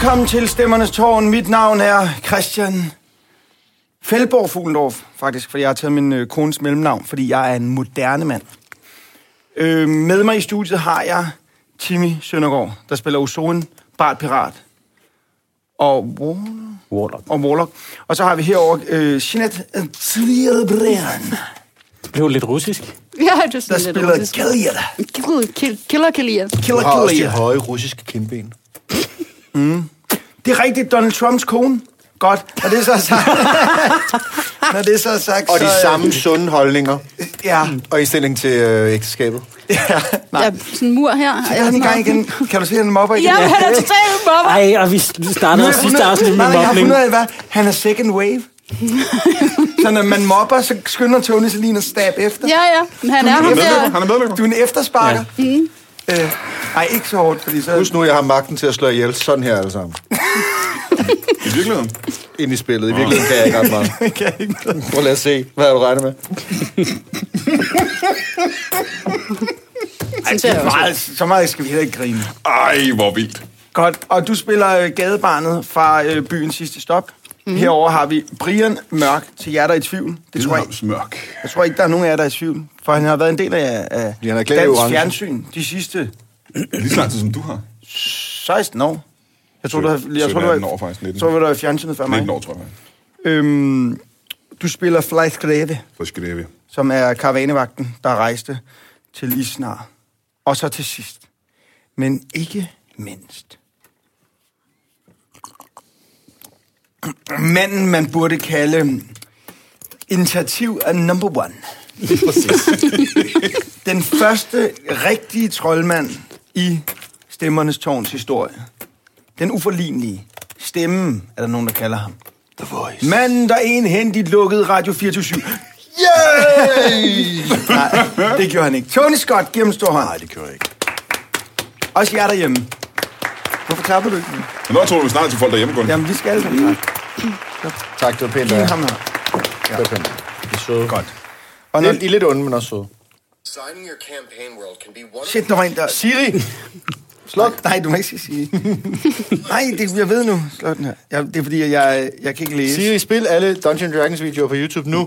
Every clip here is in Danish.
Velkommen til Stemmernes Tårn. Mit navn er Christian Feldborg Fuglendorf, faktisk, fordi jeg har taget min kones mellemnavn, fordi jeg er en moderne mand. Med mig i studiet har jeg Timmy Søndergaard, der spiller Ozoen, Bart Pirat og Warlock. Og så har vi herovre Jeanette Tvierbrand. Det blev lidt russisk. Ja, det er sådan der lidt spiller russisk. Killer Kalia. Du har også de høje russiske kindben. Det er rigtigt, Donald Trumps kone. Godt. Og det er så sagt. Når det er så sagt, og de samme sunde holdninger. Ja. Og i stilling til ægteskabet. Ja, nej. Ja, sådan en mur her. Jeg den gang igen. Kan du se, han mobber igen? Ja, han er totalt mobber. Ej, og vi startede sidste afsnit med Jeg har mobning. fundet ud af, hvad? Han er second wave. Så når man mobber, så skynder Tony sig lige at stab efter. Ja. Men han er ham der. Han er medlem. Du er en eftersparker. Ja. Ej, ikke så hårdt, fordi så... Husk nu, jeg har magten til at slå ihjel sådan her alle sammen. I virkeligheden? Ind i spillet. I virkeligheden kan jeg ikke ret meget. Kan jeg ikke noget. Prøv lad os se. Hvad har du regnet med? Så meget skal vi heller ikke grine. Ej, hvor vildt. Godt, og du spiller gadebarnet fra byens sidste stop. Herover har vi Brian Mørk til jer, der er i tvivl. Det tror jeg, Mørk. jeg tror ikke, der er nogen af jer, der er i tvivl. For han har været en del af Han er klædt i dansk orange. fjernsyn de sidste Lige så lang tid, som du har. 16 år. Jeg tror, du har, jeg tror, du 17 var, år faktisk. 19. tror, du var i fjernsynet før mig. 19 år, tror jeg. Du spiller Fly Skreve, Så skal det som er karavannevagten, der rejste til Isnar. Og så til sidst, men ikke mindst, manden, man burde kalde initiativ er number one. Den første rigtige troldmand i Stemmernes Tårns historie. Den uforlignelige. Stemmen, er der nogen, der kalder ham. The Voice. Manden, der enhændigt lukkede Radio 24/7. Yay! Nej, det gjorde han ikke. Tony Scott, giv ham stor hånd. Nej, det gjorde jeg ikke. Også jer derhjemme. Hvorfor klapper du ikke? Men nu tror du, vi snart til folk derhjemme, Gunn. Jamen, vi skal alle sammen. Tak, det var pænt. Giv Ja. ham her. Det var pænt. Det er søde. Godt. Og når... I er lidt onde, men også søde. Signing your campaign world can be one Shit, der var en der... Siri! Sluk. Nej, du må ikke sige. Nej, det, jeg ved nu. Sluk den her. Det er fordi, jeg kan ikke læse. Siri, spil alle Dungeons Dragons videoer på YouTube nu.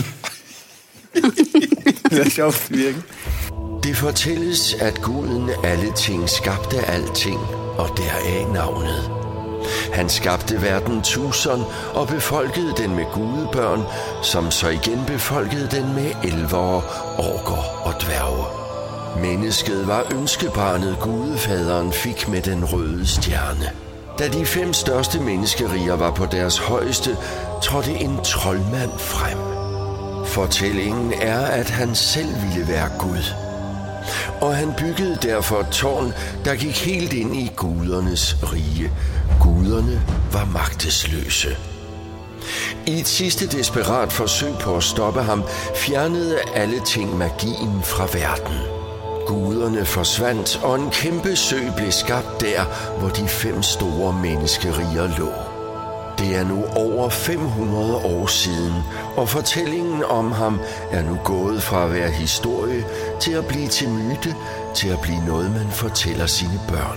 Det er sjovt, virkelig. Det fortælles, at guden alle ting skabte alting, og deraf navnet. Han skabte verden tusind og befolkede den med gudebørn, som så igen befolkede den med elvere, orker og dværge. Mennesket var ønskebarnet gudefaderen fik med den røde stjerne. Da de 5 største menneskeriger var på deres højeste, trådte en troldmand frem. Fortællingen er, at han selv ville være Gud. Og han byggede derfor et tårn, der gik helt ind i gudernes rige. Guderne var magtesløse. I et sidste desperat forsøg på at stoppe ham, fjernede alle ting magien fra verden. Guderne forsvandt, og en kæmpe sø blev skabt der, hvor de 5 store menneskeriger lå. Det er nu over 500 år siden, og fortællingen om ham er nu gået fra at være historie til at blive til myte, til at blive noget, man fortæller sine børn.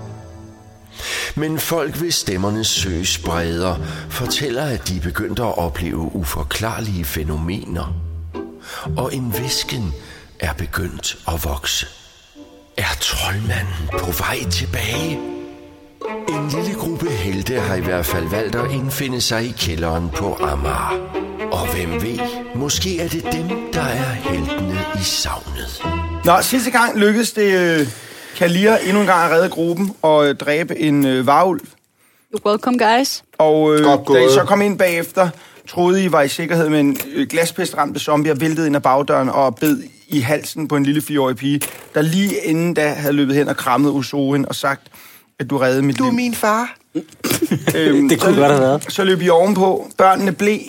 Men folk ved Stemmernes Søs bredder fortæller, at de begyndte at opleve uforklarlige fænomener. Og en hvisken er begyndt at vokse. Er troldmanden på vej tilbage? En lille gruppe helte har i hvert fald valgt at indfinde sig i kælderen på Amager. Og hvem ved, måske er det dem, der er heltene i savnet. Nå, sidste gang lykkedes det Kalia endnu en gang at redde gruppen og dræbe en varulv. You're welcome, guys. Og Godt da I gået. så kom ind bagefter, troede I var i sikkerhed med en glaspestramte zombie og væltede ind ad bagdøren og bed i halsen på en lille 4-årig pige, der lige inden da havde løbet hen og krammet Ozoen og sagt, at du reddede mit liv. Du er min far. Det kunne godt have været. Så løb I ovenpå. Børnene blev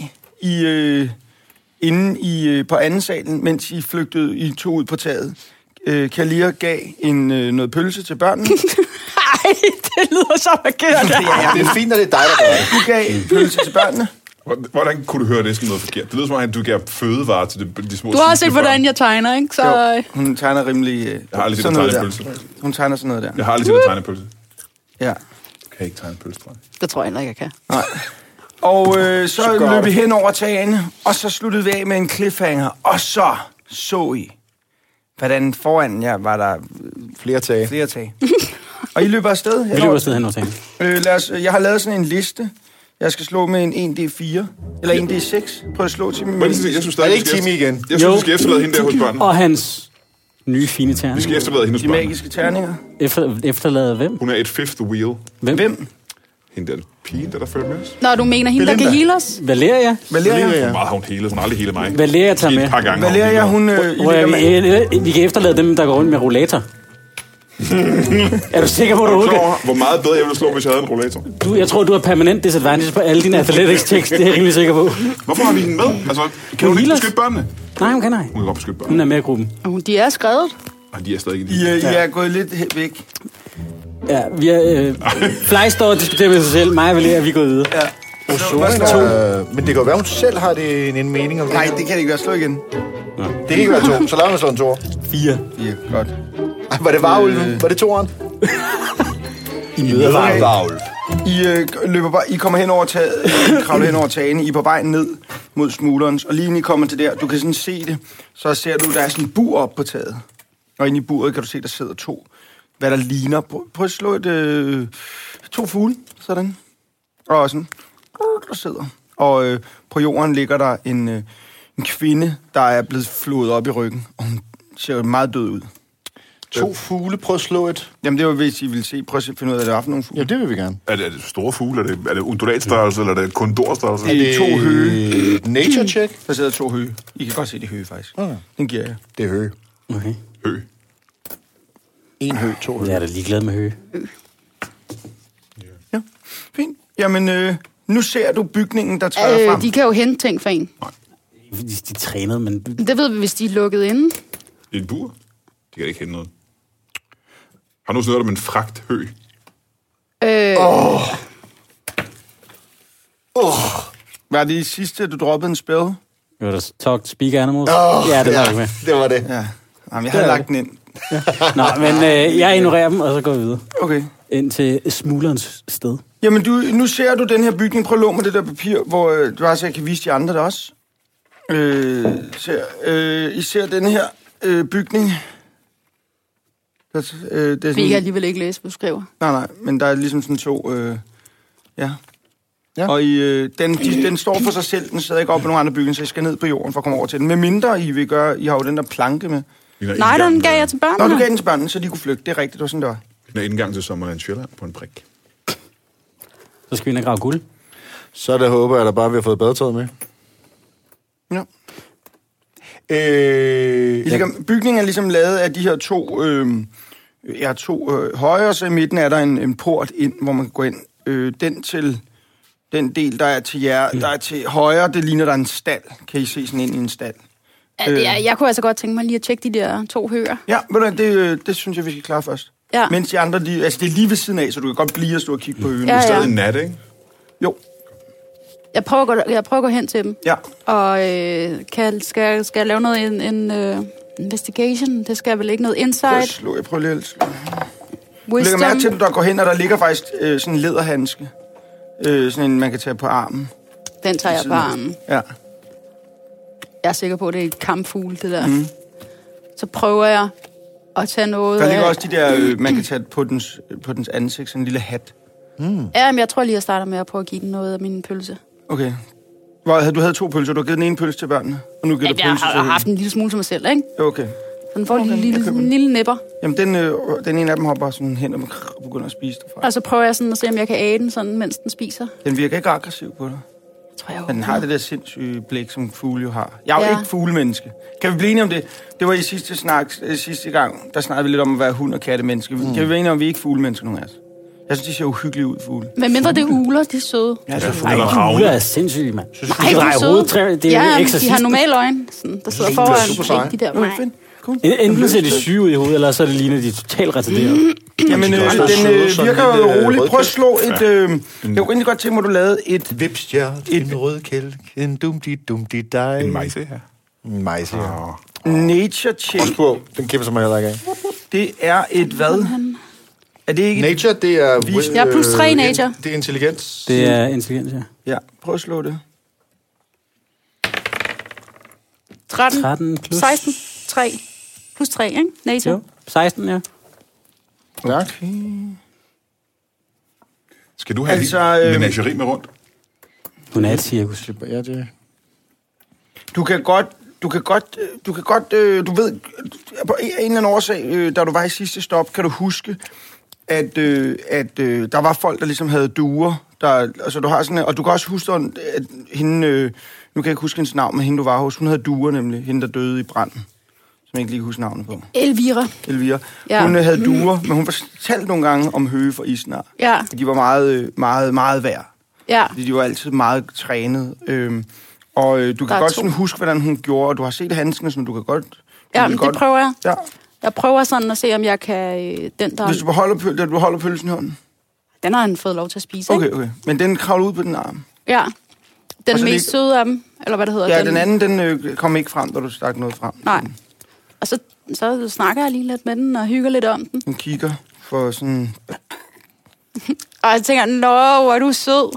inde på anden salen, mens I flygtede, I tog ud på taget. Kalia gav noget pølse til børnene. Ej, det lyder så forkert. Det er fint, at det er dig, der gør det. Du gav pølse til børnene. Hvordan kunne du høre, det skal noget forkert? Det lyder som om, at du gav fødevarer til de små. Du har set, hvordan jeg tegner, ikke? Så... Jo, hun tegner rimelig... Jeg har aldrig set sådan dig noget tegne der. pølse. Hun tegner sådan noget der. Jeg har aldrig set dig tegne pølse. Ja. Kan ikke tegne pølse, tror jeg. Det tror jeg heller ikke, jeg kan. Nej. Og så løb vi hen over tagene, og så sluttede vi af med en cliffhanger. Og så I, hvordan foran jer var der Flere tage. flere tag. Og I løber afsted. Vi løber afsted hen over tagene. Jeg har lavet sådan en liste. Jeg skal slå med en 1D4, eller en D6. Prøv at slå til mig. Men jeg synes Er det stadig, ikke Timmy igen? Jeg synes, vi skal efterlade hende der hos børnene. Og hans nye fine terning. Vi skal efterlade hende hos De børnene. magiske terninger. Efterlader hvem? Hun er et fifth wheel. Hvem? Hende der pige, der følger med os. Nå, du mener hende, der kan heale os? Valeria. Valeria. Hvor meget har hun helet? Hun har aldrig helet mig. Valeria tager med. Et par gange. Valeria, hun... Vi kan efterlade dem, der går rundt med rollator. Er du sikker på, at du Er du overhovedet klar over, hvor meget bedre jeg ville slå, hvis jeg havde en rollator? Jeg tror, du har permanent disadvantage på alle dine athletics-tekst. Det er jeg rimelig sikker på. Hvorfor har vi hende med? Altså, kan hun ikke healers. beskytte børnene? Nej, hun kan ej. Hun kan godt beskytte børnene. Hun er med i gruppen. De er skrevet. Og de er stadig ikke I er gået lidt væk. Ja, vi er... Fly står og diskuterer med sig selv. Mig og Valeria, vi er gået videre. Ja. Men det kan jo være, hun selv har det en mening om det. Nej, det kan det ikke være. Slå igen. Det kan ikke være 2. Så lad mig slå en 2. 4. Ja, godt. Ej, var det varulven? Var det 2'eren? I møder varulv. Varulv. I kommer hen over taget, kravler hen over tagene. I er på vej ned mod smuglerens. Og lige inden I kommer til der, du kan sådan se det, så ser du, der er sådan en bur op på taget. Og inde i buret kan du se, der sidder 2. Hvad der ligner. Prøv at slå 2 fugle. Sådan. Og sådan. Der sidder. Og på jorden ligger der en kvinde, der er blevet flået op i ryggen. Og hun ser meget død ud. 2 fugle, prøv at slå et. Jamen det var, hvis I ville se. Prøv at finde ud af, hvad det er for nogle fugle. Ja, det vil vi gerne. Er det store fugle? Er det undulatstørrelse, eller er det kondorstørrelse? Det er 2 høge. Nature check? Der sidder 2 høge. I kan godt se, det er høge, faktisk. Okay. Den giver jeg. Det er høge. Okay. Hø. 1 høge, 2 høge. Jeg er da ligeglad med høge. Ja, fint. Jamen, nu ser du bygningen, der træder frem. De kan jo hente ting for en. De trænede, men... Det ved vi, hvis de er lukket inde. I et bur? De kan ikke hente noget. Har du hørt om en fragthø? Var det sidste, du droppede en spil? Jo, der talk speak animals. Ja, det var ikke med. Det var det. Ja. Jamen, jeg havde lagt den ind. Nå, men jeg ignorerer dem, og så går vi videre. Okay. Ind til smuglerens sted. Jamen, nu ser du den her bygning. Prøv at låne mig det der papir, hvor du har så jeg kan vise de andre der også. I ser den her bygning. Det er Vi kan sådan, alligevel ikke læse, hvad du skriver. nej, men der er ligesom sådan 2... ja. Og den står for sig selv. Den sidder ikke op på nogen andre bygninger, så I skal ned på jorden for at komme over til den. Med mindre I vil gøre... I har jo den der planke med. Nej, den gav jeg til børnene. Nå, du gav den til børnene, så de kunne flygte. Det er rigtigt, det var sådan, det var. Den er indgang til Sommerland Sjælland på en prik. Så skal vi ind og grave guld. Så der håber jeg, at der bare vi har fået badetøjet med. Ja. Bygningen er ligesom lavet af de her 2 høje, så i midten er der en port ind, hvor man kan gå ind. Den del, der er til jer, der er til højre, det ligner der er en stald. Kan I se sådan ind i en stald? Jeg kunne altså godt tænke mig lige at tjekke de der 2 høer. Ja, det synes jeg, vi skal klare først. Ja. Mens de andre, det er lige ved siden af, så du kan godt blive og stå og kigge på øen. Ja, Det er stadig ja. nat, ikke? Jo, Jeg prøver at gå hen til dem. ja. Og skal jeg lave noget en investigation? Det skal vel ikke noget Prøv insight? at slå. Jeg prøver lige at slå. Du lægger Wisdom? mærke til, at der går hen, og der ligger faktisk sådan en læderhandske. Sådan en, man kan tage på armen. Den tager jeg på armen. Ja. Jeg er sikker på, at det er et kampfugl, det der. Så prøver jeg at tage noget Der ligger af... også de der, man kan tage på dens ansigt, sådan en lille hat. Ja, men jeg tror lige, jeg starter med at prøve at give den noget af min pølse. Okay. Du havde 2 pølser, du har givet den ene pølse til børnene, og nu giver Ja, du jeg pølse til har haft en lille smule til mig selv, ikke? Okay. Så den får Okay, jeg køber en lille nipper. Jamen, den ene af dem hopper sådan hen og begynder at spise derfra. Og så prøver jeg sådan at se, om jeg kan æde den, sådan, mens den spiser. Den virker ikke aggressiv på dig. Jeg tror, jeg Men den har det der sindssyge blik, som fugle jo har. Jeg er jo Ja. ikke fuglemenneske. Kan vi blive enige om det? Det var i sidste gang, der snakkede vi lidt om at være hund- og kattemenneske. Kan vi være enige om, at vi er ikke fuglemennesker, nogen af os? Jeg synes, de ser uhyggelige ud, fugle. Men mindre det er ugler, de er søde. Ja, det er Eller Ugler ravne. er sindssygt, mand. Ej, de er søde. Det er Ja, eksorcist. de har normale øjne, sådan, der sidder super foran. seje. Ikke de der. Okay, fint. Cool. Enten ser de syge ud i hovedet, eller så er det ligner de totalt retarderede. Jamen, den virker jo roligt. Prøv at slå et... Jeg kunne egentlig godt tænke mig, at du lavede et... Vipstjert, en rød kælk, en dumdi-dumdi-dig. En majse her. En majse, ja. Nature check. Også på, den kæmper sig mig heller ikke af. Det er et hvad? Er det ikke... Nature, det er... Jeg er plus 3 nature. Det er intelligens. Det er intelligens, ja. Ja, prøv at slå det. 13 plus... 16, 3. Plus 3, ikke? Nature. Jo, 16, ja. Okay. Skal du have Altså, altså, menageri med rundt? Hun er et cirkus. Ja, det... Du ved, på en eller anden årsag, da du var i sidste stop, kan du huske, at der var folk, der ligesom havde duer. Altså, du har sådan, og du kan også huske, at hende, nu kan jeg ikke huske hendes navn, men hende, du var hos, hun havde duer nemlig, hende, der døde i branden, som jeg ikke lige husker navnet på. Elvira. Ja. Hun havde duer, men hun fortalte nogle gange om Høge fra Isnar. Ja. De var meget værd. Ja. Fordi de var altid meget trænet. Og du kan godt sådan huske, hvordan hun gjorde, og du har set handsken, så du kan godt... Ja, men det prøver jeg. Ja. Jeg prøver sådan at se, om jeg kan... Den der... Hvis du beholder pølsen i hånden? Den har han fået lov til at spise, ikke? Okay. Men den kravler ud på den arm? Ja. Den så mest søde af dem, eller hvad det hedder. Ja, den anden, den kom ikke frem, da du stak noget frem. Nej. Og så snakker jeg lige lidt med den og hygger lidt om den. Den kigger for sådan... Og jeg tænker, hvor er du sød.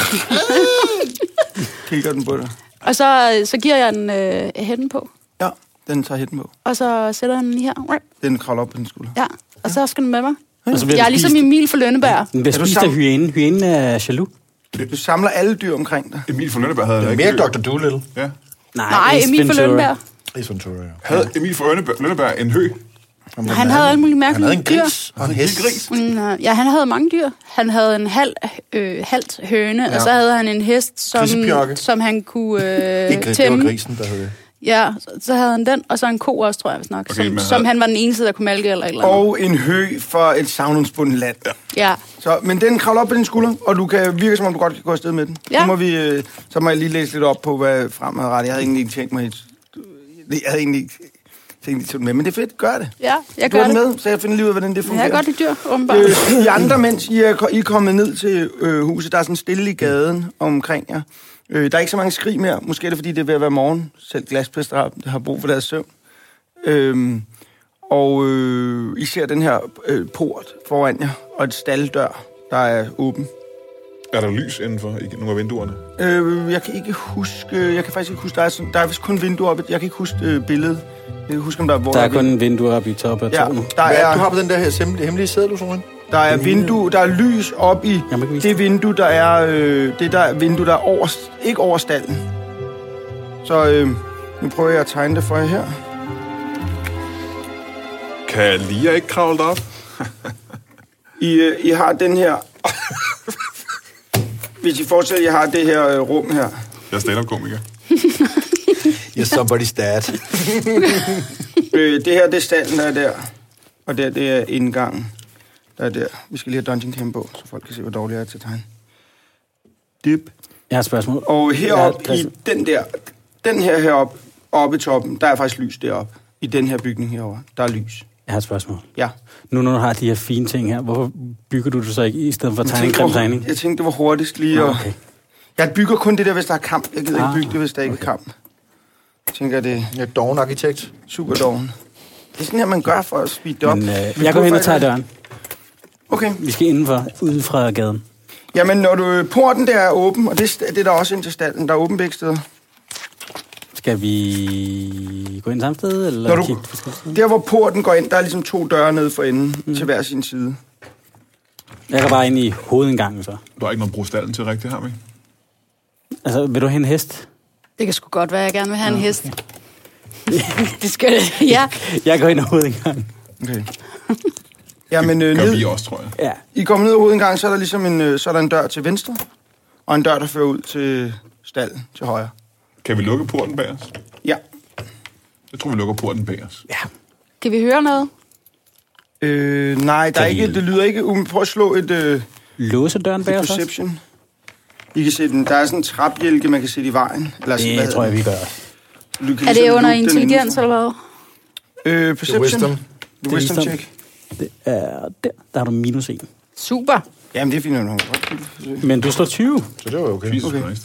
Kigger den på dig. Og så giver jeg den hætten på. Ja, den tager hætten på. Og så sætter jeg den lige her. Den kravler op på den skulder. Ja, og så skal den med mig. Og så Jeg er ligesom Emil for Lønneberg. Den bliver spist af hyænen. Hyænen er jaloux. Du samler alle dyr omkring dig. Emil fra Lønneberg havde... Det er mere Dr. Dolittle. Ja. Nej, Emil for Lønneberg. Ace Ventura, ja. Havde Emil fra Lønneberg en hø? Han havde alle mulige mærkelige dyr. Han havde en gris og en hest. Ja, han havde mange dyr. Han havde en halvt høne, og så havde han en hest, som han kunne Ikke gris, det var grisen, der havde. Ja, så havde han den, og så en ko også, tror jeg, hvis nok, Okay, som han var den eneste, der kunne malke eller et eller andet. Og en hø for et savnomsbundet land. Ja. Men den kravler op på din skulder, og du kan virke, som om du godt kan gå afsted med den. Ja. Så må jeg lige læse lidt op på, hvad fremadrettet. Jeg havde egentlig ikke tænkt mig... Jeg havde egentlig ikke tænkt det med, men det er fedt. Gør det. Ja, jeg Du gør er det. med, så jeg finder lige ud af, hvordan det fungerer. Jeg kan godt lide dyr, åbenbart. I andre, mens I er kommet ned til huset, der er sådan stille i gaden omkring jer. Der er ikke så mange skrig mere. Måske er det, fordi det er ved at være morgen. Selv glaspester har brug for deres søvn. I ser den her port foran jer, og et stalddør, der er åben. Er der lys indenfor i nogle af vinduerne? Jeg kan faktisk ikke huske, der er vist kun vinduer oppe. Jeg kan ikke huske billedet. Jeg kan huske, om der er... Der er kun en vindue oppe i toppen af tårnet. Du har på den der hemmelige sædel, du så. Der er vindue, der er lys op i det vindue, der er vindue, der er ikke over stallen. Så nu prøver jeg at tegne det for jer her. Kan Lia ikke kravle derop? I har den her... Hvis I fortsætter, jeg har det her rum her. Jeg er stand-up-komiker. You're somebody's dad. Det her, det er stallen, der er der. Og det er indgangen, der er der. Vi skal lige have Dungeon Cam på, så folk kan se, hvor dårligt jeg er til at tegne. Dip. Jeg har et spørgsmål. Og heroppe i den her heroppe, oppe i toppen, der er faktisk lys deroppe. I den her bygning herovre, der er lys. Jeg har et spørgsmål. Ja. Nu når du har de her fine ting her, hvorfor bygger du det så ikke i stedet for at tegne en grim tegning? Jeg tænkte, det var hurtigst lige at... Okay. Jeg bygger kun det der, hvis der er kamp. Jeg gider ikke bygge det, hvis der ikke er kamp. Jeg tænker, det er doven arkitekt. Super doven. Det er sådan her, man gør for at speede det op. Men, jeg går hen og tager døren. Okay. Vi skal indenfor, ude fra gaden. Jamen, når porten der er åben, og det er der også ind til stallen, der er åben begge steder. Skal vi gå ind samme sted, eller kigge på forskellige? Der, hvor porten går ind, der er ligesom 2 døre nede for enden, til hver sin side. Jeg går bare ind i hovedindgangen, så. Du har ikke noget at bruge stallen til rigtigt, har vi? Altså, vil du have en hest? Det kan sgu godt være, jeg gerne vil have en hest. Det skal ja. Jeg går ind i hovedindgangen. Okay. Jamen, det gør vi også, tror jeg. Ja. I kommer ned i hovedindgangen, så er der ligesom en dør til venstre, og en dør, der fører ud til stallen til højre. Kan vi lukke porten bag os? Ja. Jeg tror, vi lukker porten bag os. Ja. Kan vi høre noget? Nej, der er ikke, det lyder ikke... Prøv at slå et... Låse døren bag os også? Perception. I kan se den. Der er sådan en trapjælke, man kan sætte i vejen. Eller sådan, det tror jeg, vi gør. Er det under intelligens, eller hvad? Perception. Wisdom check. Det er der. Der har du -1. Super. Jamen, det er fint nok. Men du står 20. Så det var okay.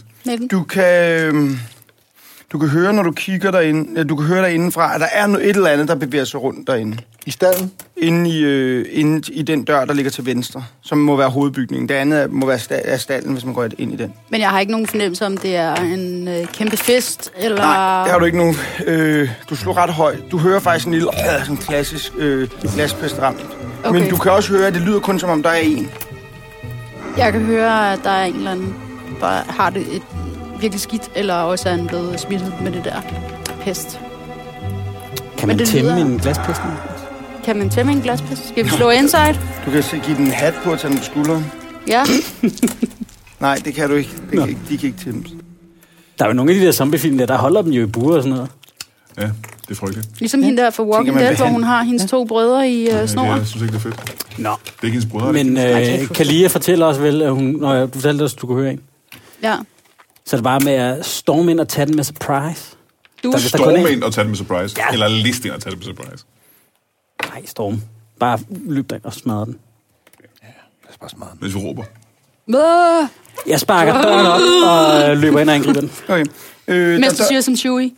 Du kan høre, når du kigger derinde, du kan høre derinde fra, at der er et eller andet, der bevæger sig rundt derinde. I stallen? inde i den dør, der ligger til venstre, som må være hovedbygningen. Det andet må være stallen, hvis man går ind i den. Men jeg har ikke nogen fornemmelse om, det er en kæmpe fest, eller... Nej, det har du ikke nogen. Du slår ret højt. Du hører faktisk en lille, sådan klassisk glaspestram. Okay. Men du kan også høre, at det lyder kun som om, der er en. Jeg kan høre, at der er en eller anden, der har det et virkelig skidt, eller også er han blevet smittet med det der pest. Kan man tæmme en glaspest? Kan man tæmme en glaspest? Skal vi slå inside? Du kan give den en hat på og tage den på skulderen. Ja. Nej, det kan du ikke. De kan ikke tæmmes. Der er jo nogle af de der zombiefilm, der holder dem jo i buer og sådan noget. Ja, det er frygteligt. Ligesom hende der fra Walking Dead, hvor hun har hendes 2 brødre i snor. Jeg synes ikke, det er fedt. Nå. Det er ikke hendes brødre. Men Kalia fortæller os vel, at hun... Når du fortalte os, at du kunne høre en. Ja. Så er det bare med at storme ind og tage den med surprise. Storme ind og tage den med surprise? Ja. Eller liste ind og tage den med surprise? Nej, storm. Bare løb derind og smadre den. Ja, lad os bare smadre den. Hvis vi råber. Jeg sparker døren op og løber ind og angriber den. Okay. Mens du siger som Chewie.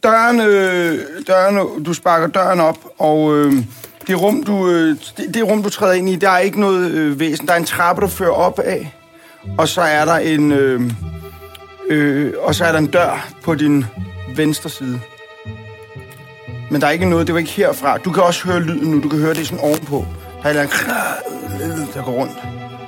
Du sparker døren op, og det rum, du træder ind i, der er ikke noget væsen. Der er en trappe, der fører op af, og så er der en dør på din venstre side. Men der er ikke noget, det var ikke herfra. Du kan også høre lyden nu, du kan høre det sådan ovenpå. Der er en lyd, der går rundt.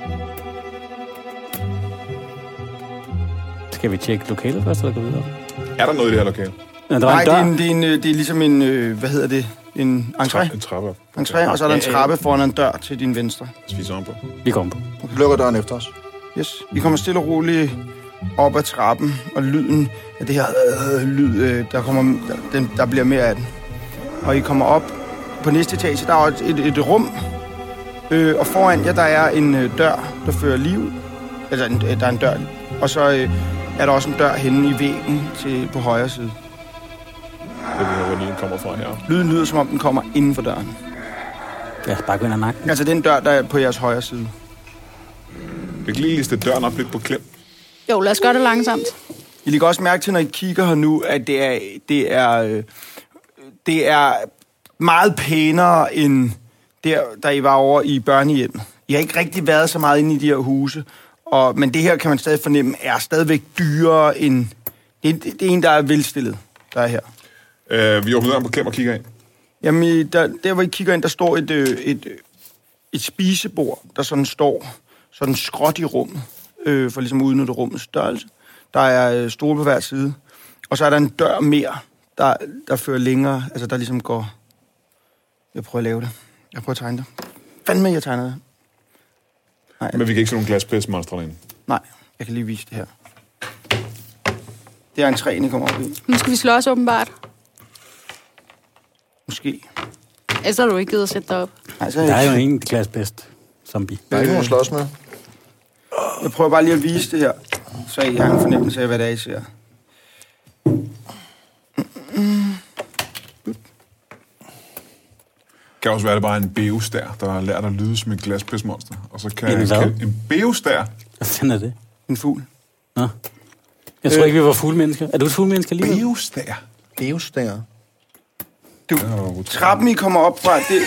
Skal vi tjekke lokalet først, eller gå videre? Er der noget i det her lokale? Ja, nej, det er ligesom en, hvad hedder det? En entré. En trappe. Entré, og så er der en trappe foran en dør til din venstre. Spiser om på. Vi kommer på. Okay. Lukker døren efter os. Yes. I kommer stille og roligt op ad trappen, og lyden af det her lyd, der bliver mere af den. Og I kommer op på næste etage, der er et rum, og foran jer, der er en dør, der fører liv. Altså, der er en dør. Og så er der også en dør henne i væggen på højre side. Det er hvor lyden kommer fra her. Lyden lyder, som om den kommer inden for døren. Ja, bare gå ind ad nakken. Altså den dør, der er på jeres højre side. Vi kan lige liste døren op lidt på klem. Jo, lad os gøre det langsomt. I lægger også mærke til, når I kigger her nu, at det er meget pænere end der I var over i børnehjemmet. I har ikke rigtig været så meget inde i de her huse, men det her kan man stadig fornemme er stadigvæk dyrere end... Det er en, der er velstillet, der er her. Vi åbner døren på klem og kigger ind. Jamen, der hvor I kigger ind, der står et spisebord, der sådan står sådan skråt i rummet, for ligesom at udnytte rummets størrelse. Der er stole på hver side. Og så er der en dør mere, der fører længere, altså der ligesom går... Jeg prøver at lave det. Jeg prøver at tegne det. Fandme, jeg tegner det. Nej, men vi kan ikke se nogen glaspestmonster ind. Nej, jeg kan lige vise det her. Det er en træ, I kommer op i. Nu skal vi slås åbenbart. Måske. Ellers har du ikke givet at sætte dig op. Nej, der er jo ingen glaspest zombie. Der er ikke nogen at slås med. Jeg prøver bare lige at vise det her, så I har en fornemmelse af, hvad det er, I ser. Kan også være, det bare en beostær, der har lært at lyde som et glaspestmonster. Og så kan en beostær... Hvad fanden er det? En fugl. Nå. Jeg tror ikke, vi var fuglemennesker. Er du et fuglemenneske lige? Beostær? Beostær. Trappen, I kommer op fra, det...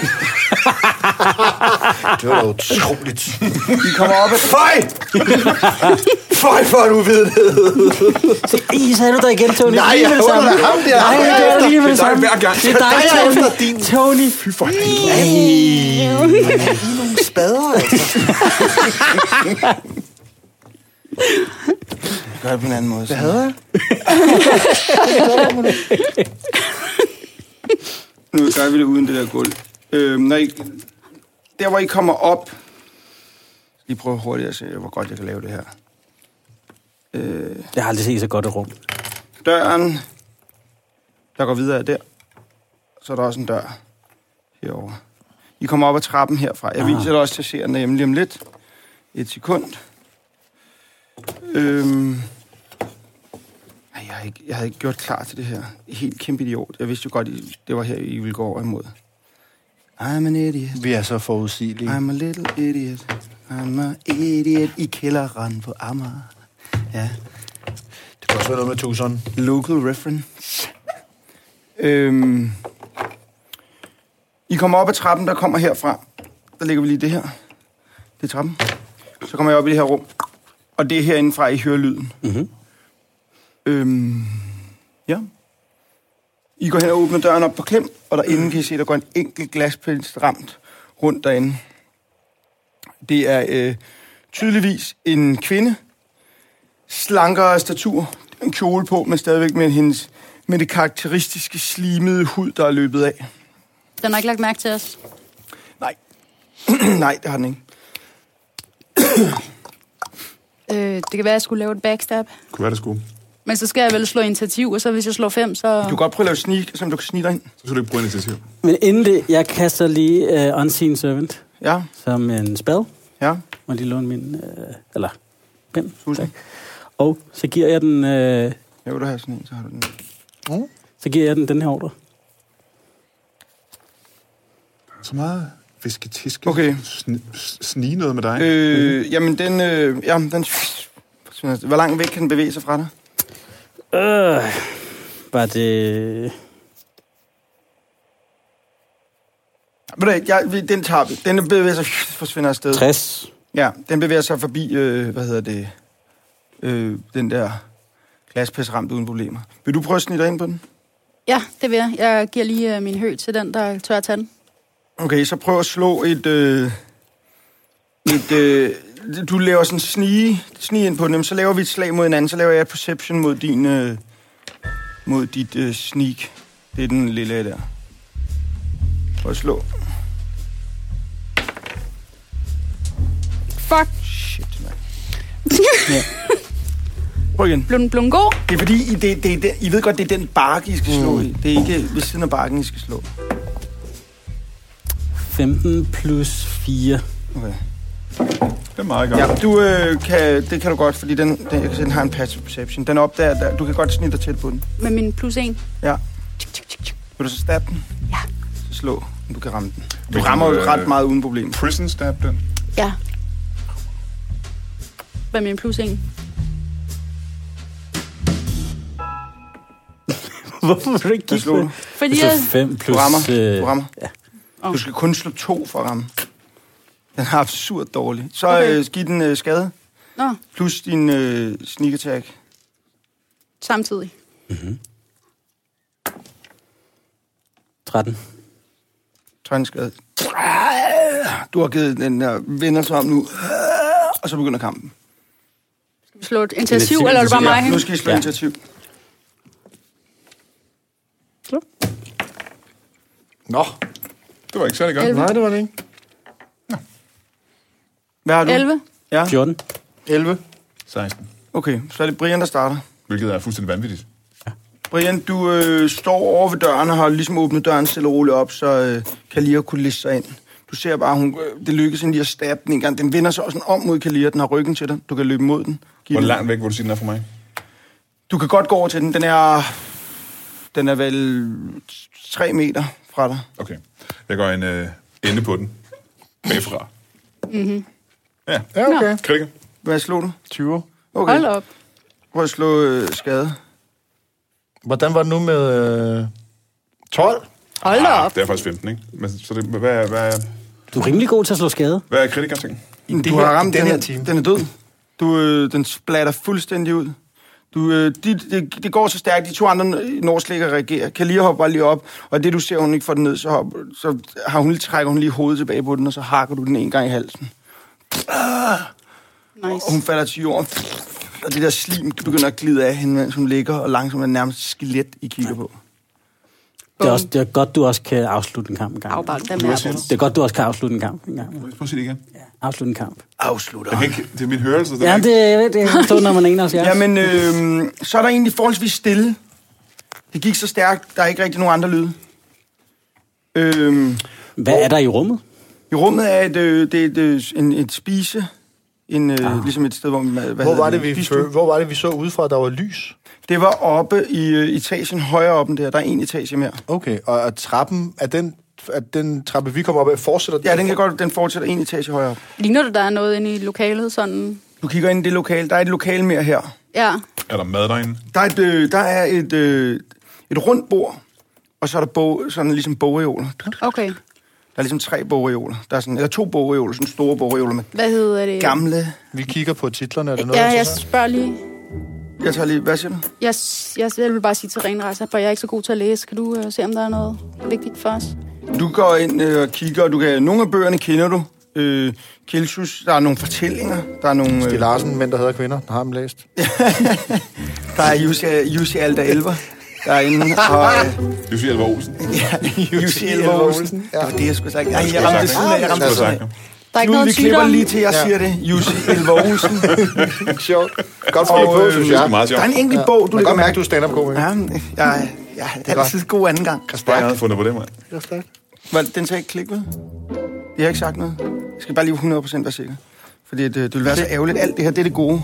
Det var da utroligt. I kommer op ad... Føj! Føj for en uvidenhed. Så er du der igen, Tony. Nej, jeg håber da ham der. Nej, det er lige Det er dig hver gang. Det er dig, Tony. Fy for helvede. I er nogle spader, altså. Jeg gør det på en anden måde. Hvad havde jeg? Nu gør vi det uden det der gulv. Der, hvor I kommer op... Lige prøve hurtigt at se, hvor godt jeg kan lave det her. Jeg har aldrig set så godt et rum. Døren, der går videre der. Så er der også en dør herovre. I kommer op ad trappen herfra. Jeg viser det også til seeren derhjemme lige om lidt. Et sekund. Jeg havde ikke gjort klar til det her. Helt kæmpe idiot. Jeg vidste jo godt, det var her, I ville gå over imod. I'm an idiot. Vi er så forudsigelige. I'm a little idiot. I'm a idiot i kælderen på Amager. Ja. Det kan også være noget med Tucson. Local reference. I kommer op ad trappen, der kommer herfra. der ligger vi lige det her. Det er trappen. Så kommer jeg op i det her rum. Og det er herindefra, I hører lyden. Ja. I går hen og åbner døren op på klem, og derinde kan I se, der går en enkelt glaspels ramt rundt derinde. Det er tydeligvis en kvinde. Slankere statur. En kjole på, men stadigvæk med det karakteristiske slimede hud, der er løbet af. Den har ikke lagt mærke til os. Nej. Nej, det har den ikke. Det kan være, at jeg skulle lave et backstab. Kunne være, det skulle. Men så skal jeg vel slå initiativ, og så hvis jeg slår 5, så... Du kan godt prøve at lave sneak, så du kan snige dig ind. Så skal du ikke bruge initiativ. Men inden det, jeg kaster lige Unseen Servant Ja. som en spell. Ja. Må lige låne min... eller pen. Tusind. Og så giver jeg den... Jeg vil have sådan en, så har du den. Så giver jeg den her ordre. Så meget fisketiske. Okay. Snige noget med dig. Jamen, den... Hvor langt væk kan den bevæge sig fra dig? Var det... Den tager vi. Den bevæger sig, forsvinder afsted. 60. Ja, den bevæger sig forbi, den der glaspæs ramt uden problemer. Vil du prøve at snige dig ind på den? Ja, det vil jeg. Jeg giver lige min hø til den, der tør at tage den. Okay, så prøv at slå du laver sådan snige ind på dem, så laver vi et slag mod en anden, så laver jeg et perception mod dit sneak. Det er den lille der. Prøv at slå. Fuck. Shit, mand. Ja. Prøv igen. Blev den god? Det er fordi, I ved godt, det er den bakke, I skal slå i. Det er ikke ved siden af bakken, I skal slå. 15 plus 4. Okay. Det er meget godt. Ja, det kan du godt, fordi jeg kan se, den har en passive perception. Den opdager, du kan godt snige dig tæt på den. Med min plus 1. Ja. Vil du så stabbe den? Ja. Så slå, om du kan ramme den. Du rammer jo ret meget uden problem. Prison stab den. Ja. Med min plus 1. Hvorfor vil du ikke Hvad kigge slår du? Fordi jeg... 5 plus... Du rammer. Ja. Du skal kun slå 2 for at ramme. Den har absurd dårlig. Så giv den skade. Nå, Plus din sneak attack. samtidig. 13. 13 skade. Du har givet den der vender sig om nu. Og så begynder kampen. Skal vi slå et initiativ, eller er det bare mig? Ja, nu skal I slå initiativ. Nå, Det var ikke særlig godt. 11. nej, det var det ikke. Hvad har du? 11. Ja, 14. 11. 16. okay. Så er det Brian, der starter. Hvilket er fuldstændig vanvittigt. Brian, du står over ved døren og har ligesom åbnet døren stille og roligt op, så Kalia kunne liste sig ind. Du ser bare, det lykkes hende lige at stabbe den en gang. Den vender sig også om mod Kalia. Den har ryggen til dig. Du kan løbe mod den. Hvor langt væk, hvor du siger, den er fra mig? Du kan godt gå over til den. Den er vel 3 meter fra dig. Okay. Jeg går en ende på den. Bagfra. Ja. Ja, okay. Krikker. Hvad slog du? 20. Okay. Hold op. Prøv at slå skade. Hvordan var det nu med 12? Hold da op. Det er faktisk 15, ikke? Men, så det, hvad er Du er rimelig god til at slå skade. Hvad er kritikerting? Du har ramt den her den. time. Den er død. Den splatter fuldstændig ud. Det går så stærkt. De 2 andre når slet ikke at reagere. Kalia hopper bare lige op, og det du ser, hun ikke får den ned, så trækker hun lige hovedet tilbage på den, og så hakker du den en gang i halsen. Nice. Og hun falder til jorden. Og det der slim begynder at glide af hende, mens hun ligger og langsomt er nærmest skelet, I kigger på. Det er godt, du også kan afslutte en kamp en gang. Afbart, dem er Det er godt, du også kan afslutte en kamp en gang. Prøv at sige det igen. Ja, afslutte en kamp. Afslutter. Jeg kan ikke, det er min hørelse. Den Ja, er ikke, det er stået, når man er 71. Jamen, så er der egentlig forholdsvis stille. Det gik så stærkt, der er ikke rigtig nogen andre lyde. Hvad er der i rummet? I rummet er et spise. Ligesom et sted, hvor man... Hvor var det, vi så udefra, der var lys? Det var oppe i etagen højere oppe der. Der er 1 etage mere. Okay, og trappen, er den trappe, vi kommer op af, fortsætter? Ja, den fortsætter 1 etage højere op. Ligner det, der er noget inde i lokalet, sådan... Du kigger ind i det lokale. Der er et lokale mere her. Ja. er der mad derinde? Der er et rundt bord, og så er der sådan ligesom bogreoler. Okay. er ligesom 3 bogreoler. Der er sådan, eller 2 bogreoler, sådan store bogreoler med Hvad hedder det? gamle... Vi kigger på titlerne, er det noget? Ja, jeg spørger lige. Jeg tager lige... Hvad siger du? Jeg vil bare sige til ren race, for jeg er ikke så god til at læse. Kan du se, om der er noget vigtigt for os? Du går ind og kigger, og nogle af bøgerne kender du. Celsius, der er nogle fortællinger. Der er nogle... Stig Larsen, Mænd, der hedder kvinder. Har dem læst. Der er Jussi Alder Elver. Der er inde, og... Jussi Elver Olsen. Ja, Jussi Elver Olsen. Ja. Det var det, jeg skulle sige. Nej, jeg ramte det siden af. Der er ikke noget vi klipper sygdom. lige til, jeg siger det. Jussi Elver Olsen. Sjovt. Godt for på, synes jeg. Der er en enkelt bog, du lægger mærke. Du er stand-up-komiker. Ja, det er altid god anden gang. Jeg havde fundet på det, mand. Den sagde ikke klik, vel? Jeg har ikke sagt noget. Jeg skal bare lige 100% være sikker. Fordi det vil være så ærgerligt. Alt det her, det er det gode.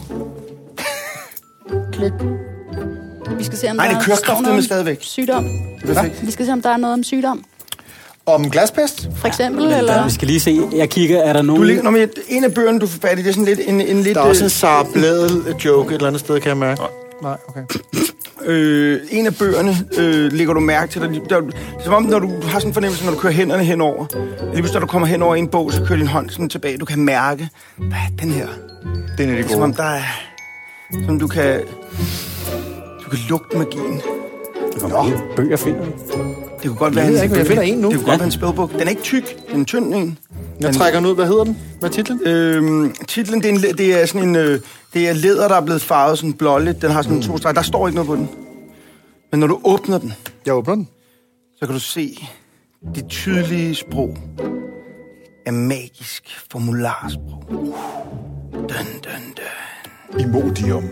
Klik. Vi skal se, om Nej, det kører kraftedeme stadigvæk. Sygdom. Perfekt. Vi skal se, om der er noget om sygdom. Om glaspest? For eksempel, eller... Vi skal lige se. Jeg kigger, er der nogen... En af bøgerne, du får fat i, det er sådan lidt... En lidt der er også en Sara Blædel-joke et eller andet sted, kan jeg mærke. Nej, okay. En af bøgerne lægger du mærke til. Det er som om, når du har sådan en fornemmelse, når du kører hænderne henover. Lige pludselig, når du kommer hen over en bog, så kører din hånd sådan tilbage. Du kan mærke, hvad er den her? Den er det gode. Som om der er... Som du kan lugte magien. Bøger finder vi. Det kunne godt være, jeg finder en nu. Det kunne godt være en spellbog. Den er ikke tyk, den er en tynd en. Jeg trækker den ud. Hvad hedder den? Hvad er titlen? Titlen, det er sådan en... det er læder, der er blevet farvet sådan blåligt. Den har sådan 2 streger. Der står ikke noget på den. Men når du åbner den... Jeg åbner den. Så kan du se det tydelige sprog af magisk formularsprog. Dun, dun, dun. Imodium.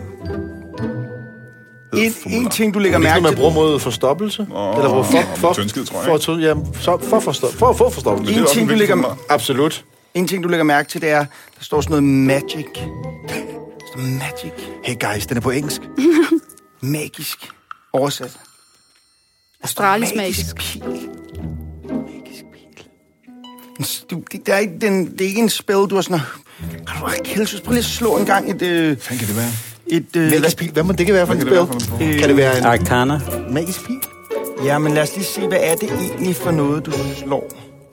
En ting, du lægger mærke til... man bruger mod forstoppelse? Eller for tyndskid, tror jeg. For at få forstoppelse. En ting, du lægger... Absolut. En ting, du lægger mærke til, det er, der står sådan noget magic. Magic. Hey guys, den er på engelsk. Magisk. Oversat. Australisk magisk. Pil. Magisk pil. Det er ikke en spil, du har sådan... Celsius, prøv lige at slå en gang et... Hvad kan det være? Magisk pil. Hvad må det være for en spil? Kan det være en... Arcana. Magisk pil? Ja, men lad os lige se, hvad er det egentlig for noget, du slår?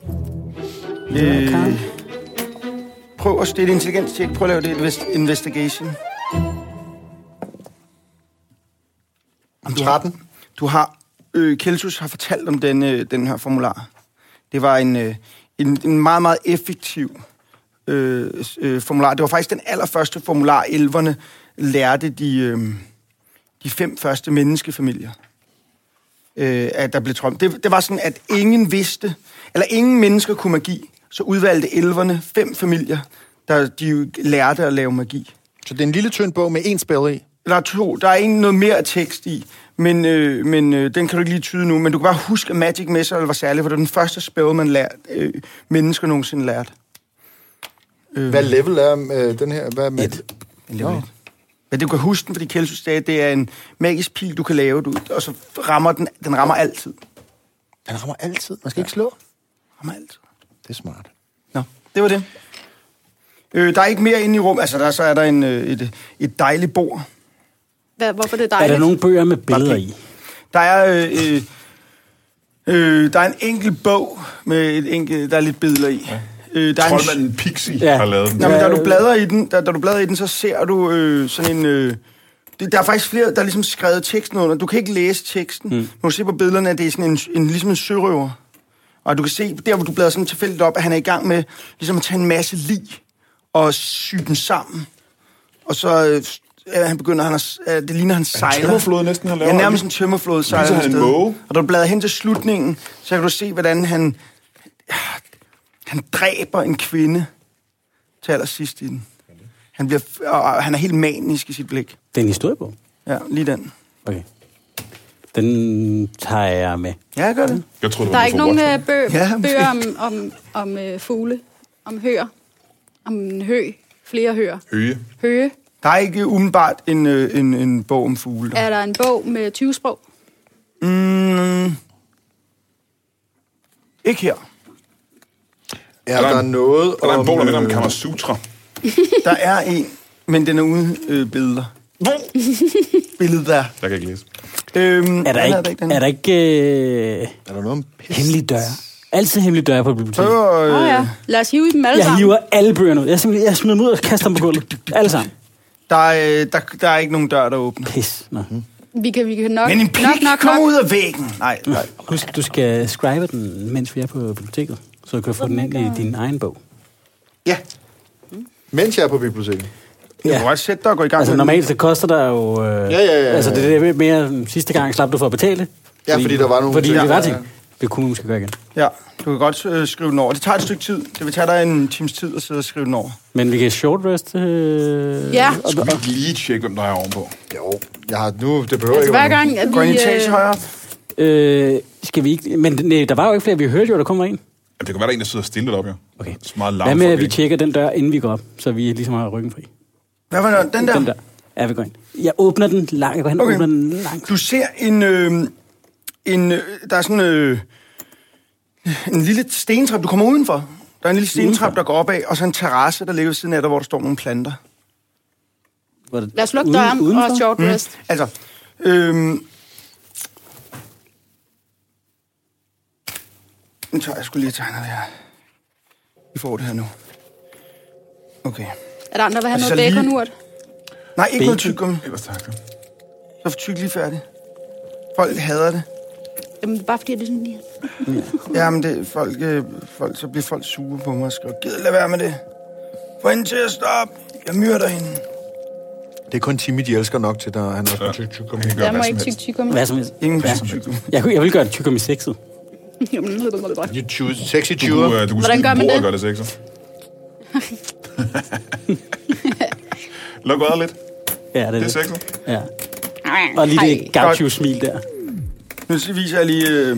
Prøv at stille intelligenstjek. Prøv at lave det investigation. 13. Du har... Celsius har fortalt om den her formular. Det var en meget, meget effektiv formular. Det var faktisk den allerførste formular, elverne lærte de 5 første menneskefamilier, at der blev trommet. Det var sådan, at ingen vidste, eller ingen mennesker kunne magi. Så udvalgte elverne 5 familier, de lærte at lave magi. Så det er en lille tynd bog med 1 spil i? Der er 2. Der er ikke noget mere tekst i, men den kan du ikke lige tyde nu. Men du kan bare huske, at Magic Missile var særlig, for det var den første spil, man lærte, mennesker nogensinde lærte. Hvad level er den her? Hvad er med? 1. Ja, du kan huske den, fordi Celsius sagde, at det er en magisk pil, du kan lave, og så rammer den rammer altid. Den rammer altid? Man skal ikke slå? Rammer altid. Det er smart. Nå, det var det. Der er ikke mere inde i rum. Altså, så er der et dejligt bord. Hvorfor det er dejligt? Er der nogle bøger med billeder i? Der er en enkelt bog med der er lidt billeder i. Ja. Troldmanden Pixie har lavet den. Nå, men da du bladrer i den, så ser du sådan en... der er faktisk flere, der er ligesom skrevet teksten under. Du kan ikke læse teksten. Men du ser på billederne, at det er sådan ligesom en sørøver. Og du kan se, der hvor du bladrer sådan tilfældigt op, at han er i gang med ligesom at tage en masse lig og sy dem sammen. Og så han begynder, det ligner, han sejler. En tømmerflåde næsten, han laver. Ja, nærmest en tømmerflåde sejler han sted. Og da du bladrer hen til slutningen, så kan du se, hvordan han dræber en kvinde til allersidst i den. Han er helt manisk i sit blik. Det er en historiebog? Ja, lige den. Okay. Den tager jeg med. Ja, jeg gør det. Jeg tror, der er ikke nogen bøger om fugle, om høer, om en hø, flere høer. Høge. Der er ikke umiddelbart en bog om fugle. Er der en bog med 20 sprog? Ikke her. Er der noget om... Der er en bog, der minder om Kama Sutra. Der er en, men den er uden billeder. Billedet der. Jeg kan ikke læse. Er der ikke er der noget om hemmelig dør? Altid hemmelige døre på biblioteket. Ja. Lad os hive dem alle sammen. Jeg hiver alle bøgerne ud. Jeg smider dem ud og kaster dem på gulvet. Alle sammen. Der er ikke nogen dør, der åbner. Pis. Nå. Vi kan nok... Men en pik, kom ud af væggen. Nej. Husk, du skal scribe den, mens vi er på biblioteket. Så du kan få den ind i din egen bog. Ja. Mens jeg er på biblioteket. Jeg kan godt sætte dig og gå i gang. Altså normalt, det koster der jo... Ja. Altså det er mere sidste gang slap du for at betale. Ja, fordi der var nogle... Fordi det var ting. Det kunne du måske gøre igen. Ja, du kan godt skrive den over. Det tager et stykke tid. Det vil tage dig en times tid at sidde og skrive den over. Men vi kan short rest... Ja. Skal vi ikke lige tjekke, hvem der er ovenpå? Jo, jeg har nu... Det behøver Altså ikke... hver gang, at vi... Gå en etage højere. Skal vi ikke... Men nej, der var jo ikke flere. Vi hørte jo, der kommer en. Ja, det kan være, der er en, der sidder stille deroppe, jo. Okay. Det er meget larm. Hvad med, at vi tjekker den dør, inden vi går op, så vi ligesom har ryggen fri? Hvad var det? Den der? Den der. Ja, vi går ind. Jeg åbner den langt. Jeg går hen og åbner den langt. Du ser der er sådan en lille stentrap, du kommer udenfor. Der er en lille stentrap, der går opad, og så en terrasse, der ligger ved siden af der, hvor der står nogle planter. Lad os lukke døren og short rest. Altså, nu tager jeg sgu lige tegner det her. Vi får det her nu. Okay. Er der andre, der vil have Altså, noget lige- baconurt? Nej, ikke noget tyggegummi. Ellers tak. Så er tyk lige færdig. Folk hader det. Jamen, bare fordi det er sådan lige... Ja, men det, så bliver folk sure på mig og skriver, gid lad være med det. Få hende til at stoppe. Jeg myrder hende. Det er kun Timmy, de elsker nok til, der han også må tykke tyggegummi. Jeg må ikke tyggegummi. Hvad som helst. Ingen tyggegummi. Jeg vil gøre det tyggegummi sexet. You choose sexy chewer. Du kunne Hvordan gør man det? og gøre det sexet. Luk øjet lidt. Ja, det Det er det. sexet. Ja. Og lige det gaucho-smil der. Nu viser jeg lige...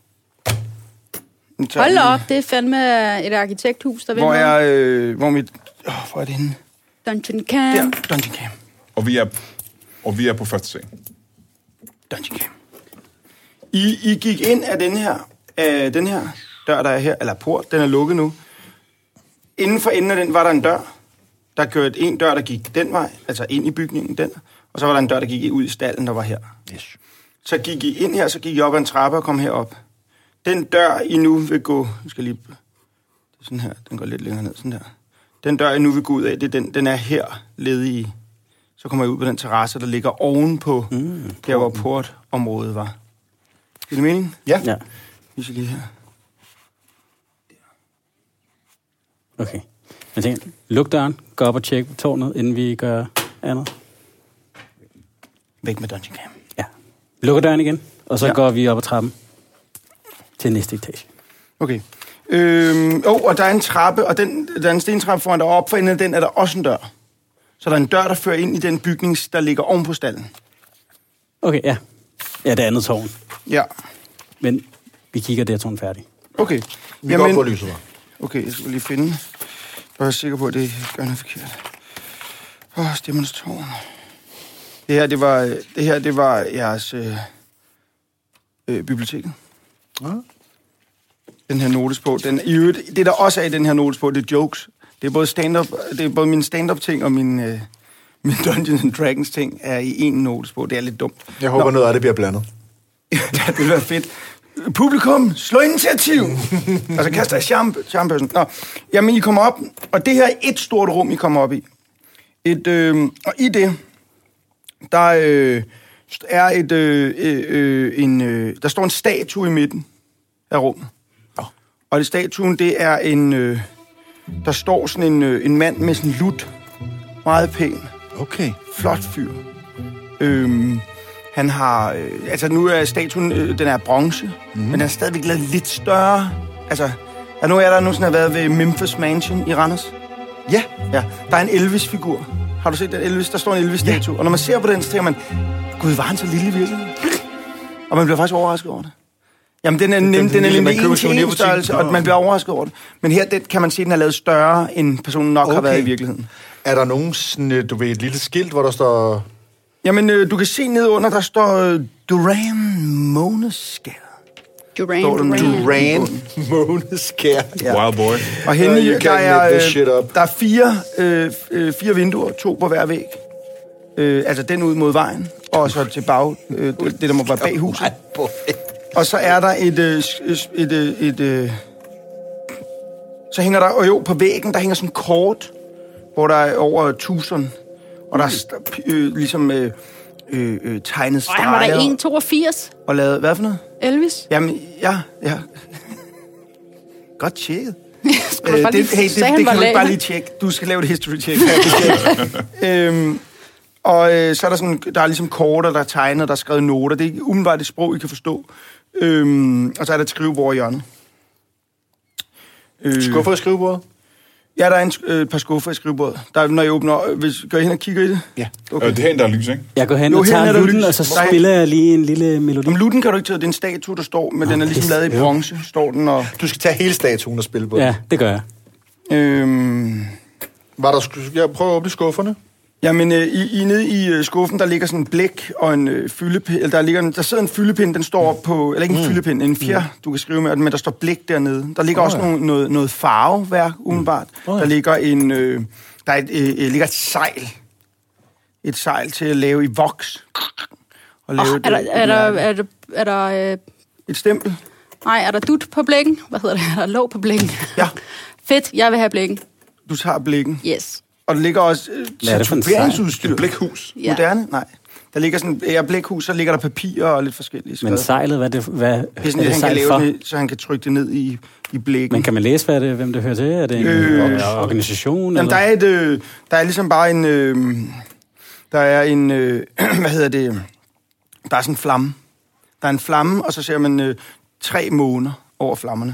Hold op, det er fandme et arkitekthus, der Hvor vinder. hvor mit... hvor er det henne? Dungeon Der, Camp. Dungeon Camp. Og vi er på første scene. Dungeon Camp. I gik ind af den her dør, der er her, eller port, den er lukket nu. Inden for enden af den var der en dør. Der kørte en dør, der gik den vej, altså ind i bygningen, den. Og så var der en dør, der gik ud i stallen, der var her. Yes. Så gik I ind her, så gik I op ad en trappe og kom herop. Den dør, I nu vil gå... Jeg skal lige... Det er sådan her, den går lidt længere ned, sådan der. Den dør, I nu vil gå ud af, den er her, ledig i. Så kommer I ud på den terrasse, der ligger ovenpå, der hvor portområdet var. Giver det mening? Ja. Ja. Vi skal lige her. Okay. Jeg tænker, luk døren, gå op og tjek tårnet, inden vi gør andet. Væk med Dungeon Camp. Ja. Lukker døren igen, og så Ja. går vi op ad trappen til næste etage. Okay. Og der er en trappe, og der er en stentrappe foran deroppe, for inden af den er der også en dør. Så der er en dør, der fører ind i den bygning, der ligger oven på stallen. Okay, ja. Ja, det andet tårn. Ja. Men vi kigger det her tårn færdigt. Okay. Vi går op, hvor lyset var. Okay, jeg skal lige finde. Jeg er sikker på, at det gør noget forkert. Stemmernes tårn. Det her var jeres biblioteket. Den her notesbog. Det der også er i den her notesbog, det er jokes. Det er både stand-up, det er både min stand-up ting og min Dungeons and Dragons ting er i en notesbog. Det er lidt dumt. Jeg håber, noget af det bliver blandet. Det vil være fedt. Publikum, slå initiativ! Og så kaster jeg charmpøsen. Nå, jamen, I kommer op, og det her er et stort rum, I kommer op i. Og i det, der er der står en statue i midten af rummet. Og det statuen, det er der står sådan en mand med sådan en lut. Meget pæn. Okay. Flot fyr. Han har... nu er statuen, den er bronze, men den er stadigvæk lavet lidt større. Altså, er der nogen, der har været ved Memphis Mansion i Randers? Ja. Ja, der er en Elvis-figur. Har du set den Elvis? Der står en Elvis-statue. Og når man ser på den, så tænker man, gud, var han så lille i virkeligheden? Og man bliver faktisk overrasket over det. Jamen, den er nemlig en til en størrelse, og man bliver overrasket over det. Men her kan man se, at den er lavet større, end personen nok har været i virkeligheden. Er der nogen sådan, et lille skilt, hvor der står... Jamen, du kan se ned under, der står Duran Måneskær. Duran Måneskær. Ja. Wild boy. Og henne i, der er 4 vinduer, 2 på hver væg. Altså den ud mod vejen, og så til bag, det der må være bag huset. Og så er der så hænger der, og jo, på væggen, der hænger sådan et kort, hvor der er over 1000, og der er ligesom tegnet streger. Han var der 1,82. Og lavet, hvad for noget? Elvis? Jamen, ja. Godt tjekket. Det kan du ikke bare lige tjekke. Du skal lave et history check. Og så er der sådan, der er ligesom korter, der er tegnet, der er skrevet noter. Det er umiddelbart et sprog, I kan forstå. Og så er der et skrivebord i hjørnet. Skuffer i skrivebordet? Ja, der er et par skuffer i skrivebordet. Der er, når I åbner, går I hen og kigger i det? Ja. Okay. Det er en, der er lys, ikke? Jeg går hen og tager lutten, og så spiller jeg lige en lille melodi. Om lutten kan du ikke tage, det er en statue, der står, men den er ligesom lavet i bronze, står den og... Du skal tage hele statuen og spille på den. Ja, det gør jeg. Jeg prøver at åbne skufferne. Jamen, nede i skuffen, der ligger sådan en blæk og en fyldepind. Eller der sidder en fyldepind, den står op på... Eller ikke en fyldepind, en fjer, du kan skrive med, men der står blæk dernede. Der ligger også noget farveværk, umiddelbart. Der ligger ligger et sejl. Et sejl til at lave i voks. Og lave Er der et stempel. Nej, er der dut på blækken? Hvad hedder det? Er der låg på blækken? Ja. Fedt, jeg vil have blækken. Du tager blækken. Yes. Og der ligger også tatoveringsudstyr. Et blækhus. Ja. Moderne? Nej. Der ligger sådan et blækhus, så ligger der papir og lidt forskellige skrevet. Men sejlet, hvad er sådan, det han kan lave det, så han kan trykke det ned i blækken. Men kan man læse, hvem det hører til? Er det en organisation? Jamen, der er ligesom bare en... hvad hedder det? Der er sådan en flamme. Der er en flamme, og så ser man 3 måner over flammerne.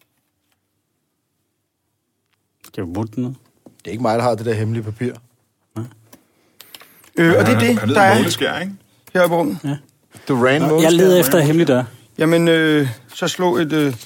Det er jo bundt noget. Det er ikke mig, der har det der hemmelige papir. Og det er det, der er her på rummet. Ja. Jeg leder efter en hemmelig dør. Jamen, så slå et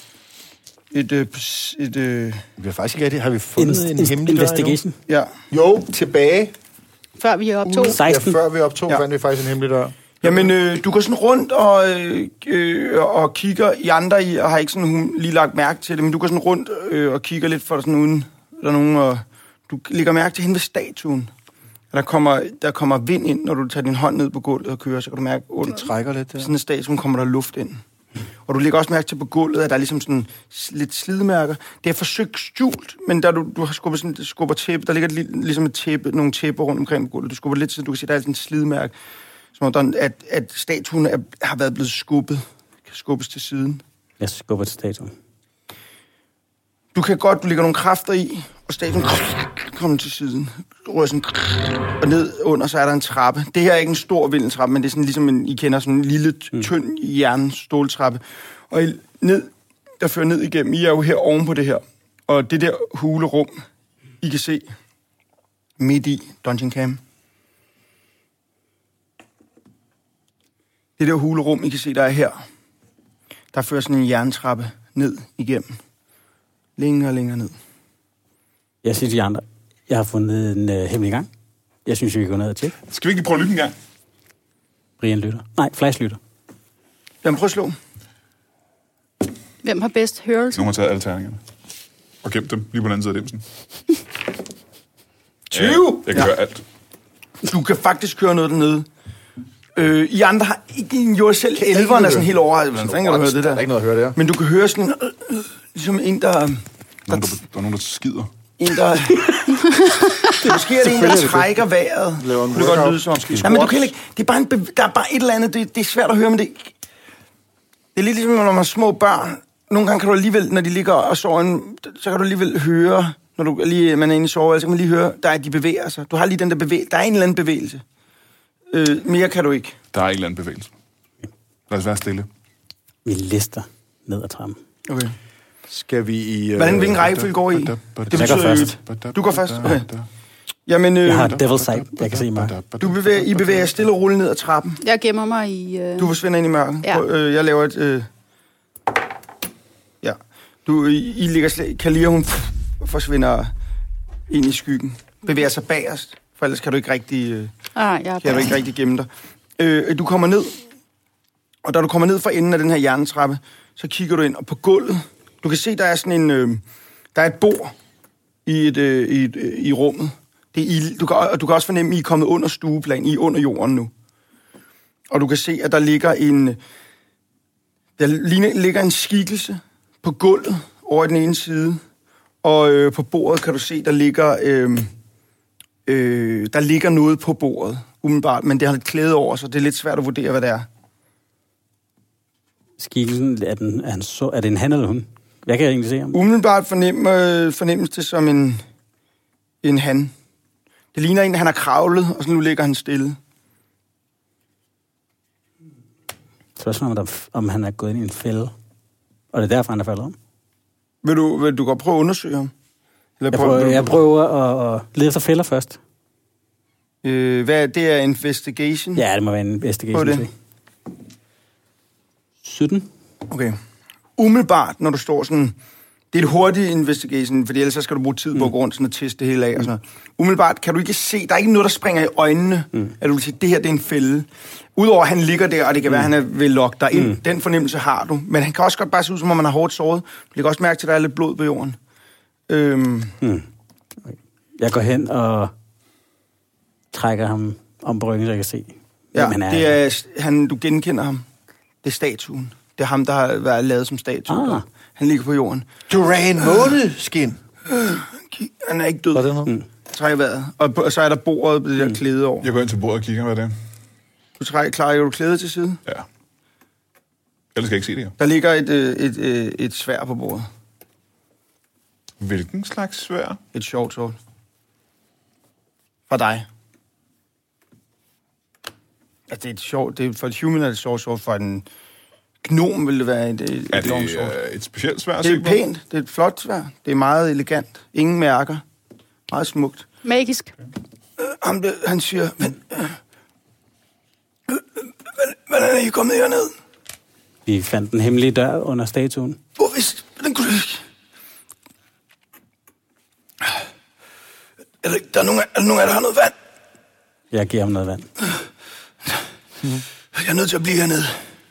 vi har faktisk ikke rigtig... Har vi fundet en hemmelig investigation? Dør ja. Jo, tilbage. Før vi optog. 16. Ja, før vi optog, fandt vi faktisk en hemmelig dør. Jamen, du går sådan rundt og kigger i andre i, og har ikke sådan lige lagt mærke til det, men du går sådan rundt og kigger lidt for sådan uden, der nogen, og du lægger mærke til hende ved statuen. Der kommer vind ind, når du tager din hånd ned på gulvet og kører, så kan du mærke under. Det trækker lidt, ja. Sådan en statuen kommer der luft ind. Og du lægger også mærke til på gulvet, at der er ligesom sådan lidt slidmærker. Det er forsøgt skjult, men der du har skubber tæppe, der ligger ligesom et tæppe, nogle tæpper rundt omkring på gulvet. Du skubber lidt, så du kan se, der er sådan en slidmærke, som om at statuen har været blevet skubbet. Kan skubbes til siden. Jeg skubber til statuen. Du lægger nogle kræfter i, og statuen kommer til siden. Rører sådan, og ned under, så er der en trappe. Det her er ikke en stor vindeltrappe, men det er sådan ligesom I kender sådan en lille, tynd jernståltrappe. Og der fører ned igennem. I er jo her oven på det her. Og det der hulerum, I kan se midt i Dungeon Camp. Det der hulerum, I kan se, der er her. Der fører sådan en jerntrappe ned igennem. Længere og længere ned. Jeg siger til de andre, jeg har fundet en hemmelig gang. Jeg synes, vi kan gå ned og tjekke. Skal vi ikke prøve at lytte en gang? Brian lytter. Nej, Flash lytter. Jamen, prøv at slå. Hvem har bedst hørelse? Nogen har taget alle terningerne. Og gemt dem lige på den anden side af dimsen. 20! Jeg kan høre alt. Du kan faktisk høre noget dernede. I andre har ikke gjort selv. Elveren er sådan helt overrasket. Hvordan fanden kan du høre det der? Der er ikke noget at høre der. Men du kan høre sådan ligesom en, der... Der er nogen, der skider. Måske er det en, der trækker vejret. Laver en det kan godt lyde som. Nej, men du kan ikke... Det er bare der er bare et eller andet... Det er svært at høre, men det er lidt ligesom, når man har små børn. Nogle gange kan du alligevel, når de ligger og sover, så kan du alligevel høre, når man er inde i soveværelset, så kan man lige høre, de bevæger sig. Du har lige den der bevægelse. Der er en eller anden bevægelse. Mere kan du ikke. Der er en eller anden bevægelse. Lad os være stille. Vi lister ned ad trappen. Okay. Skal vi i... Hvilken rækkefølge går I? Det betyder først. Du går først? Okay. Jamen, jeg har Devil's Sight, jeg kan se mig. I bevæger stille og roligt ned ad trappen. Jeg gemmer mig i... Du forsvinder ind i mørket. Ja. Jeg laver et... Ja. I ligger... Kalia, hun forsvinder ind i skyggen. Bevæger sig bagerst, for ellers kan du ikke rigtig... kan du ikke rigtig gemme dig. Du kommer ned, og da du kommer ned fra enden af den her jerntrappe, så kigger du ind, og på gulvet... Du kan se, der er sådan en... der er et bord i rummet. Du kan også fornemme, at I er kommet under stueplan. I er under jorden nu. Og du kan se, at der ligger Der ligger en skikkelse på gulvet over i den ene side, og på bordet kan du se, der ligger noget på bordet, umiddelbart, men det har et klæde over, så det er lidt svært at vurdere, hvad det er. Skikkelsen, er det en han eller hun? Hvad kan jeg egentlig se ham? Umiddelbart fornemmes det som en han. Det ligner en, han har kravlet, og så nu ligger han stille. Spørgsmålet om han er gået ind i en fælde, og det er derfor, han er faldet om. Vil du godt prøve at undersøge ham? Eller jeg prøver at lede efter fælder først. Hvad det er investigation? Ja, det må være en investigation. På det. 17. Okay. Umiddelbart, når du står sådan... Det er et hurtigt investigation, for ellers så skal du bruge tid på at gå rundt sådan og teste det hele af og sådan noget. Umiddelbart kan du ikke se... Der er ikke noget, der springer i øjnene, at du vil sige, det her det er en fælde. Udover at han ligger der, og det kan være, at han er ved at lokke dig ind. Den fornemmelse har du. Men han kan også godt bare se ud, som om man har hårdt såret. Du lægger også mærke til, at der er lidt blod på jorden. Jeg går hen og trækker ham om på ryggen, så jeg kan se, hvem han er. Det er du genkender ham. Det er statuen. Det er ham, der har været lavet som statue. Han ligger på jorden. Duran Måneskin. Han er ikke død. Hvad er det nu? Trækker vejret. Og så er der bordet med det der klæde over. Jeg går ind til bordet og kigger, hvad det er. Klarer du klædet til side? Ja. Ellers skal jeg ikke se det her. Der ligger et sværd på bordet. Hvilken slags sværd? Et short sword. Fra dig. Altså, det er for et human er det short sword, for en gnom vil det være et long sword. Er det et specielt sværd? Det er pænt. Det er et flot sværd. Det er meget elegant. Ingen mærker. Meget smukt. Magisk. Han siger, hvordan er I kommet herned? Vi fandt den hemmelige dør under statuen. Hvordan kunne du ikke? Er der nogen af jer, der har noget vand? Jeg giver ham noget vand. Jeg er nødt til at blive hernede.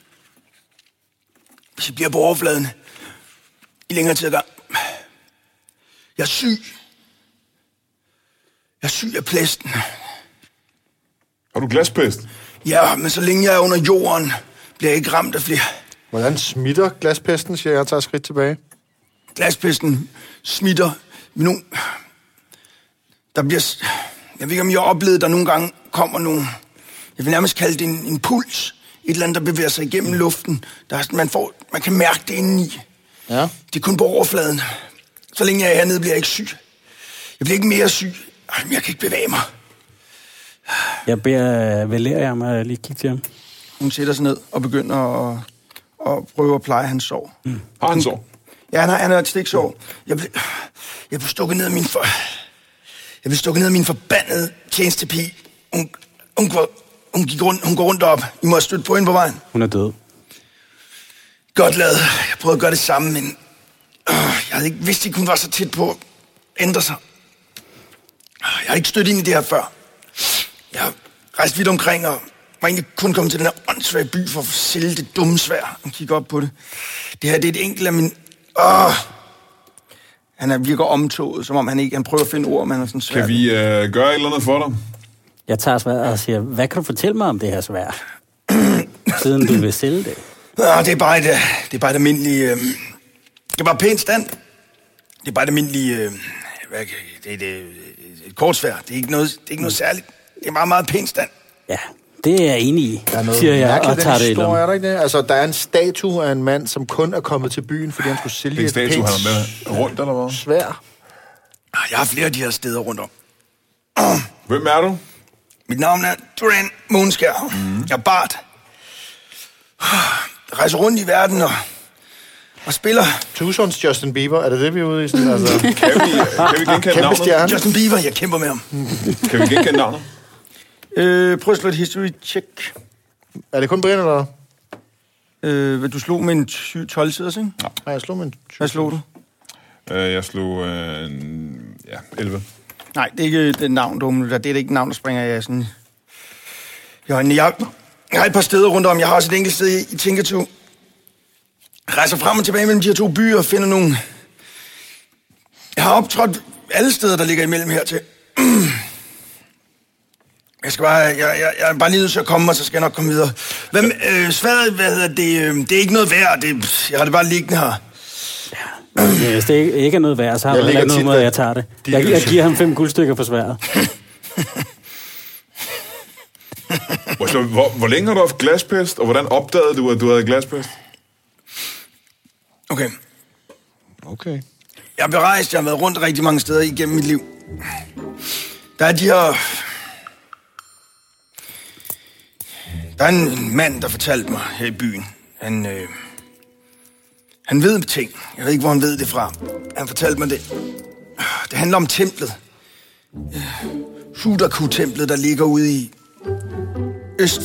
Hvis I bliver på overfladen i længere tid ad gang. Jeg er syg. Jeg er syg af plæsten. Har du glaspest? Ja, men så længe jeg er under jorden, bliver jeg ikke ramt af flere. Hvordan smitter glaspesten, siger jeg, tager skridt tilbage? Glaspesten smitter. Der bliver... Jeg ved ikke, om I har oplevet, der nogle gange kommer nogle... Jeg vil nærmest kalde det en puls. Et eller andet, der bevæger sig igennem luften. Man kan mærke det indeni. Ja. Det er kun på overfladen. Så længe jeg er hernede, bliver jeg ikke syg. Jeg bliver ikke mere syg. Men jeg kan ikke bevæge mig. Jeg beder Valeria om at lige kigge til ham. Hun sætter sig ned og begynder at prøve at pleje hans sår. Har han sår? Ja, han har et stiksår. Jeg blev stukket ned af min forbandede tjenestepige. Hun går rundt op. I må have stødt på hende på vejen. Hun er død. Godt lavet. Jeg prøvede at gøre det samme, men jeg havde ikke vidst, at hun var så tæt på at ændre sig. Jeg har ikke stødt ind i det her før. Jeg har rejst vidt omkring og var egentlig kun kommet til den her åndssvage by for at sælge det dumme sværd og kigge op på det. Det her, det er et enkelt af mine... Han virker omtoget, som om han prøver at finde ord, men han er sådan svært. Kan vi gøre et eller andet for dig? Jeg tager sværdet og siger, hvad kan du fortælle mig om det her sværd? Siden du vil sælge det. Det er bare et almindeligt... det er bare pænt stand. Det er bare et almindeligt... det er et kortsværd. Det er ikke noget særligt. Det er meget, meget pænt stand. Ja, det er jeg enig i, siger jeg, og tager det i lommen. Er der ikke det? Altså, der er en statue af en mand, som kun er kommet til byen, fordi han skulle sælge et pænt... Det er en statue, han er med rundt, eller hvad? Svær. Jeg har flere af de her steder rundt om. Hvem er du? Mit navn er Duran Måneskær. Jeg er bard. Jeg rejser rundt i verden og spiller. Tussons Justin Bieber, er det vi er ude i? Sådan, altså? Kan vi genkende navnet? Justin Bieber, jeg kæmper med ham. Kan vi genkende navnet? Prøv at slå et history check. Er det kun Brian, eller? Du slog med en 12-siders, ikke? Nej, jeg slog med en 20. Hvad slog du? Jeg slog 11. Nej, det er ikke det navn, du omlytter. Det er ikke et navn, der springer jeg sådan... Jeg har et par steder rundt om. Jeg har også et enkelt sted i Tinkatu. Jeg rejser frem og tilbage mellem de her to byer og finder nogle... Jeg har optrådt alle steder, der ligger imellem hertil. Jeg skal bare... Jeg er bare lige nødt til at komme, og så skal jeg nok komme videre. Sværet, det er ikke noget værd. Jeg har det bare liggende her. Ja, hvis det ikke er noget værd, så har jeg ikke noget måde, at jeg tager det. Jeg giver ham 5 guldstykker for sværet. Hvor længe har du haft glaspest, og hvordan opdagede du, at du havde glaspest? Okay. Jeg har berejst, jeg har været rundt rigtig mange steder igennem mit liv. Der er de her... Der er en mand, der fortalte mig her i byen. Han ved ting. Jeg ved ikke, hvor han ved det fra. Han fortalte mig det. Det handler om templet. Sudaku-templet, der ligger ude i... øst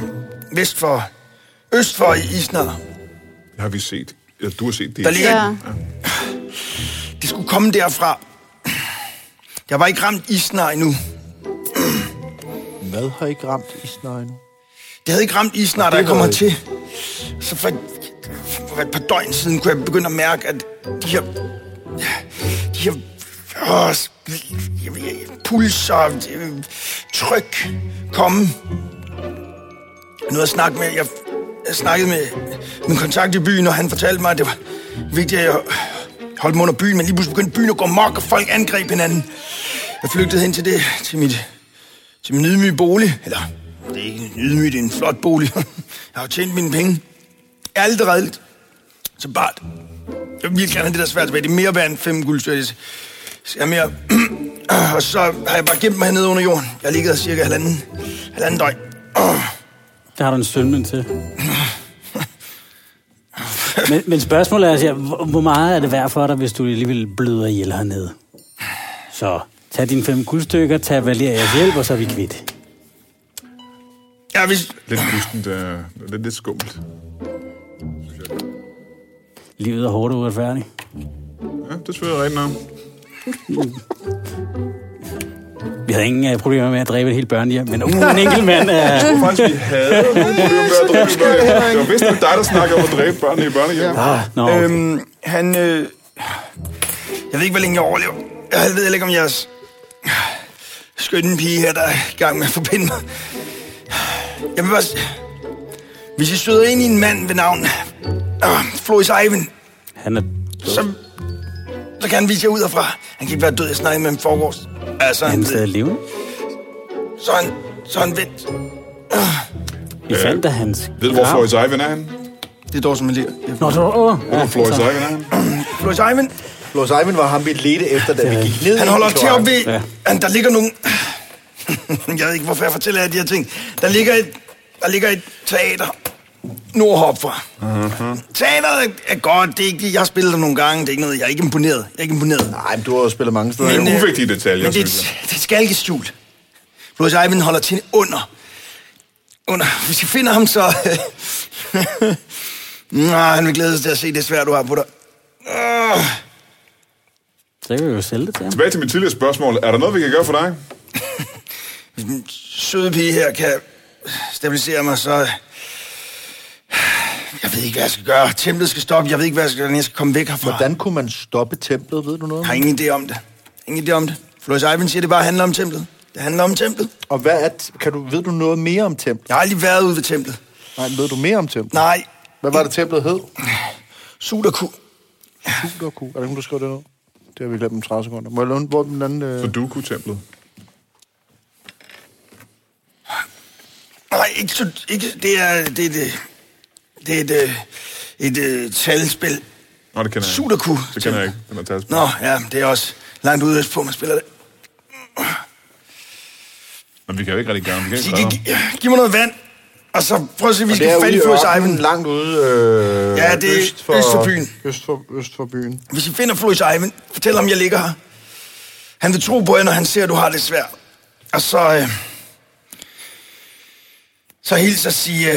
for Isnar. Det har vi set. Ja, du har set det. Der ligger... Ja. Det skulle komme derfra. Jeg var ikke ramt Isnar endnu. Hvad har ikke ramt Isnar endnu? Det havde ikke ramt Isnar, da jeg kom hertil. Så for et par døgn siden kunne jeg begynde at mærke, at de her puls og tryk komme. Nu at snakke med... Jeg snakkede med min kontakt i byen, og han fortalte mig, at det var vigtigt, at jeg holdt mig under byen, men lige pludselig begyndte byen at gå mok, og folk angreb hinanden. Jeg flygtede hen til min ydmyge bolig. Eller, det er ikke en ydmyg, det er en flot bolig. Jeg har jo tjent mine penge. Ærligt og redeligt. Så Bart, jeg vil virkelig gerne have det der svært tilbage. Det er mere værd end 5 guldstykker. Jeg er mere... Og så har jeg bare gemt mig hernede under jorden. Jeg har ligget der cirka halvanden døgn. Der har du en sønmen til. men spørgsmålet er, altså, hvor meget er det værd for dig, hvis du alligevel bløder ihjel hernede? Så tag dine 5 guldstykker, tag Valerias hjælp, og så er vi kvidt. Ja, hvis... Lidt gustent, lidt skummelt. Livet er hårdt og uretfærdigt. Ja, det er selvfølgelig rigtigt nok. Vi havde ingen problemer med at dræbe et helt børnehjem, men en enkelt mand... Jeg tror faktisk, vi havde nogle problemer med at dræbe børnehjem. Det var vist dig, der snakker om at dræbe børnene i børnehjem. Okay. Jeg ved ikke, hvor længe jeg overlever. Jeg ved ikke, om jeres skønne pige her, der er i gang med at forbinde mig. Jeg vil bare... Hvis I støder ind i en mand ved navn Floris Ivan, han er så kan han vise jer ud herfra. Han kan ikke være død, jeg snakkede med ham forgårs. Altså, han stadig levende? Så er han vendt. Vi fandt da hans... Ved du, hvor Floris Ivan er han? Det er dog som elev. Ved du, Floris Ivan er han? Floris Ivan? Floris Ivan var ham, vi ledte efter, da vi gik ned. Han holder til op ved... Ja. Der ligger nogen... Jeg ved ikke, hvorfor jeg fortæller jer de her ting. Der ligger et teater nordhop fra. Teateret er godt, det er ikke, jeg har spillet der nogle gange, det er ikke noget, jeg er ikke imponeret. Nej, men du har jo spillet mange steder. Det er uvigtige detaljer, men det er skalkeskjult. Floris Ivan holder til under. Hvis I finder ham, så... Nej, han vil glæde sig til at se det svært, du har på dig. Så kan vi jo sælge det til ham. Tilbage til mit tidligere spørgsmål. Er der noget, vi kan gøre for dig? Hvis den søde pige her kan stabilisere mig, så... Jeg ved ikke, hvad jeg skal gøre. Templet skal stoppe. Jeg ved ikke, hvad jeg skal gøre, når jeg skal komme væk herfra. Hvordan kunne man stoppe templet? Ved du noget? Jeg har ingen idé om det. Floris Ivan siger, det bare handler om templet. Det handler om templet. Og ved du noget mere om templet? Jeg har aldrig været ude ved templet. Nej, ved du mere om templet? Nej. Hvad var det, templet hed? Sudaku. Sudaku. Er det hun, du skrev det ned? Det har vi glemt om 30 sekunder. Må jeg låne, hvor den anden... Sudoku-templet. Nej, ikke. Det er et talspil. Nå, det kender jeg ikke. Sudaku. Det kender jeg ikke, den er talspil. Nå, ja, det er også langt ude på, man spiller det. Men vi kan jo ikke rigtig gøre det. Giv mig noget vand, og så prøv at se, vi skal få fat i Floris Ivan. Langt ude ja, det er øst for byen. Øst for byen. Hvis I finder Floris Ivan, fortæl ham, jeg ligger her. Han vil tro på jer, når han ser, at du har det svært. Og så hilser og sige...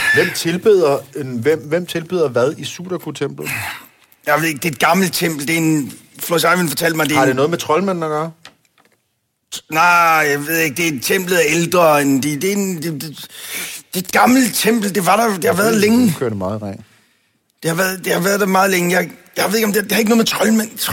Hvem tilbeder hvad i Sudaku-templet? Jeg ved ikke, det er et gammelt tempel. Det er en... Floris Ivan fortalte mig, det har det noget med troldmanden at gøre? Nej, jeg ved ikke, det er templet er ældre end det er et gammelt tempel, det har været længe. Du kører det meget ring. Det har været der meget længe. Jeg ved ikke, om det har ikke noget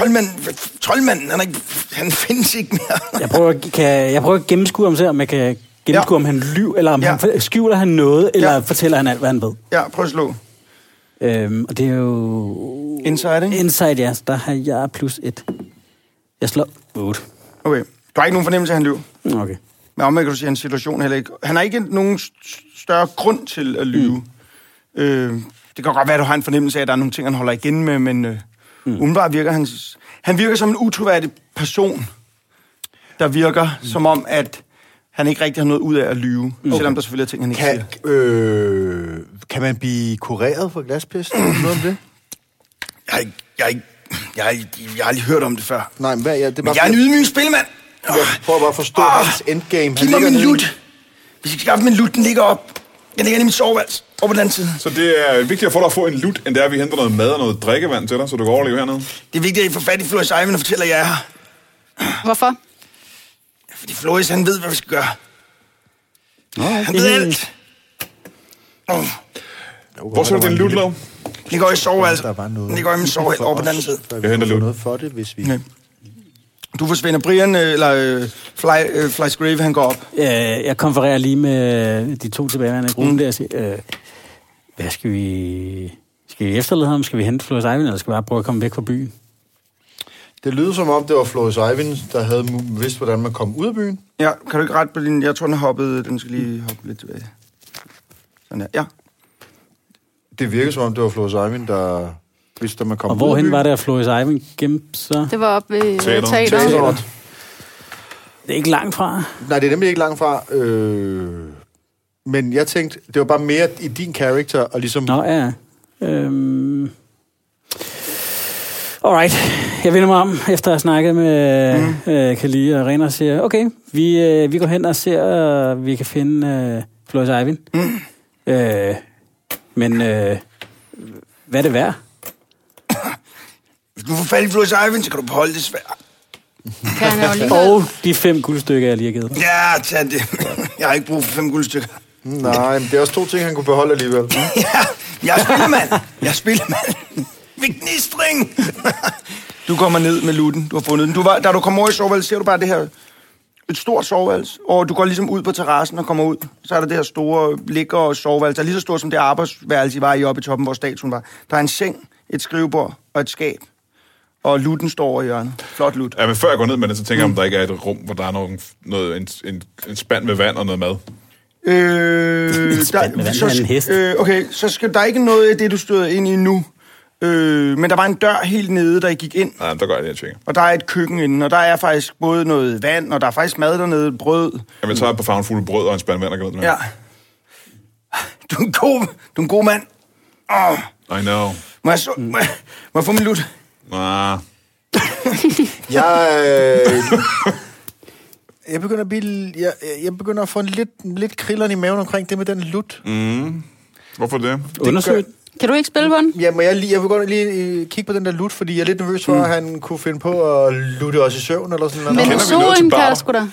med troldmanden, han findes ikke mere. Jeg prøver at gennemskue om, om jeg kan gennemskue, om han lyver, eller om han skjuler han noget, eller fortæller han alt, hvad han ved. Ja, prøv at slå. Og det er jo... Insight, ikke? Insight, ja. Der har jeg +1. Jeg slår 8. Okay. Du har ikke nogen fornemmelse af, at han lyver? Okay. Men omvendt kan du sige, at hans situation heller ikke... Han har ikke nogen større grund til at lyve. Det kan godt være, at du har en fornemmelse af, at der er nogle ting, han holder igen med, men umiddelbart virker han virker som en utroværdig person, der virker som om, at han ikke rigtig har noget ud af at lyve, selvom der selvfølgelig er ting, han ikke siger. Kan man blive kureret for glaspest? Noget om det? Jeg har aldrig hørt om det før. Nej, men det er bare... Men jeg er en ydmyg spilmand. Jeg prøver bare at forstå hans endgame. Giv mig min lut. Hvis jeg skaffer min lut, den ligger op. Den ligger i mit soveværelse. Over på den anden side. Så det er vigtigere for dig at få en lut, end det er, at vi henter noget mad og noget drikkevand til dig, så du kan overleve hernede? Det er vigtigt, at I får fat i Floris Ivan og fortæller, at jeg er her. Hvorfor? Fordi Floris, han ved, hvad vi skal gøre. Han ved alt. Hvor så du din lut, Lov? Den går i soveværelse. Den ligger i min soveværelse over på den anden side. Jeg henter noget for det, hvis vi... Du forsvinder. Brian, eller Fly's Grave, han går op. Jeg konfererer lige med de 2 tilbageværende i gruppen der og siger, hvad skal vi... Skal vi efterlade ham? Skal vi hente Floris Ivan, eller skal vi bare prøve at komme væk fra byen? Det lyder som om, det var Floris Ivan, der havde vidst, hvordan man kom ud af byen. Ja, kan du ikke rette på din... Jeg tror, den har hoppet... Den skal lige hoppe lidt tilbage. Sådan her. Ja. Det virker som om, det var Floris Ivan, der vidste, at man kom ud af byen. Og hvorhen var det, at Floris Ivan gemte sig? Det var oppe ved teateret. Det er ikke langt fra. Nej, det er nemlig ikke langt fra. Men jeg tænkte, det var bare mere i din karakter, og ligesom... Nå, ja. Alright. Jeg vender mig om, efter at have snakket med Kali og Rena, og siger, okay, vi går hen og ser, vi kan finde Floris Ivan. Men hvad er det værd? Hvis du får fat i Floris Ivan, så kan du beholde det svært. Og de 5 guldstykker, jeg lige har givet. Ja, tag det. Jeg har ikke brug for 5 guldstykker. Nej, men det er også 2 ting, han kunne beholde alligevel. Ja, jeg er spillemand. Ved gnistring. Du kommer ned med lutten, du har fundet den. Da du kommer over i soveværelset, ser du bare det her... Et stort soveværelse, og du går ligesom ud på terrassen og kommer ud. Så er der det her store lækre soveværelse, der er lige så stort som det arbejdsværelse, I var i oppe i toppen, hvor statuen var. Der er en seng, et skrivebord og et skab. Og lutten står over i hjørnet. Flot lut. Ja, men før jeg går ned med det, så tænker jeg, om der ikke er et rum, hvor der er en spand med vand og noget mad. Okay, så skal der ikke noget af det, du støder ind i nu. Men der var en dør helt nede, der I gik ind. Ja, der gør jeg det, jeg tjekker. Og der er et køkken inde, og der er faktisk både noget vand, og der er faktisk mad dernede, brød. Jamen, jeg tager et par farvenfulde brød og en spand vand og går ned. Ja. Du er en god mand. I know. Må jeg få min lut? Nej. Jeg begynder at få lidt krillerne i maven omkring det med den lut. Hvorfor det? Undersøgt. Kan du ikke spille på den? Ja, men jeg vil godt lige kigge på den der lut, fordi jeg er lidt nervøs for, at han kunne finde på at lutte os i søvn eller sådan noget. Men Soren kan sgu da.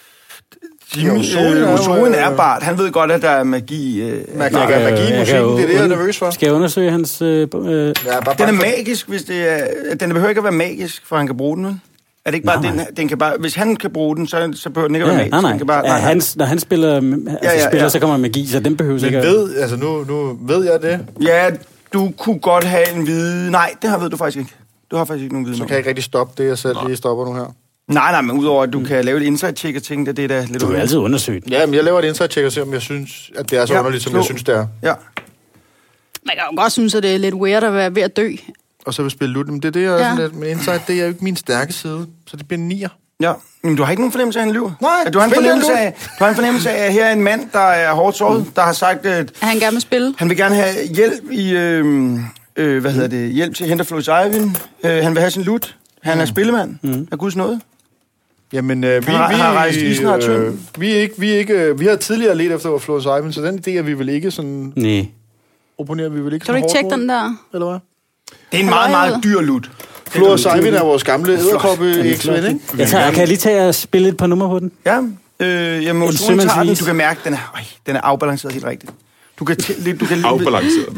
Soren er bart. Han ved godt, at der er magi. Magi i musikken, det er det, jeg er nervøs for. Skal jeg undersøge hans... Den er magisk, hvis det er... Den behøver ikke at være magisk, for han kan bruge den, vel? Er det ikke bare den kan bare... Hvis han kan bruge den, så behøver den ikke at være magisk. Nej. Kan bare, når han spiller, så kommer magi, så den behøver ikke... Men nu ved jeg det. Ja, du kunne godt have en vide... Nej, det ved du faktisk ikke. Du har faktisk ikke nogen viden. Så kan jeg ikke rigtig stoppe det, jeg selv lige stopper nu her. Nej, men udover at du kan lave et insight-check og tænke, at det er da lidt... Du vil altid undersøge det. Ja, men jeg laver et insight-check og ser, om jeg synes, at det er så underligt, som jeg synes, det er. Ja. Man kan jo godt synes, at det er lidt weird at være ved at dø. Og så vil spille lutten. Det er det, jeg er sådan lidt... Men insight, det er jo ikke min stærke side. Så det bliver 9'er. Ja, men du har ikke nogen fornemmelse af, at han lyver? Nej, du har en fornemmelse af, at her er en mand, der er hårdt såret, der har sagt, at han gerne vil spille. Han vil gerne have hjælp i... hjælp til at hente Floris Ivan. Han vil have sin lut. Han er spillemand af Guds nåde. Jamen, vi har rejst isen og tynd. Vi har tidligere let efter Floris Ivan, så den idé er vi vel ikke sådan... Nej. Opponerer vi vel ikke kan du ikke tjekke den der? Eller hvad? Det er en meget, meget dyr lut. Floris Ivan er vores gamle edderkoppe-eksven, ikke? Kan jeg lige tage og spille et par numre på den? Ja. Jamen, du kan mærke, den er afbalanceret helt rigtigt. Du kan afbalanceret?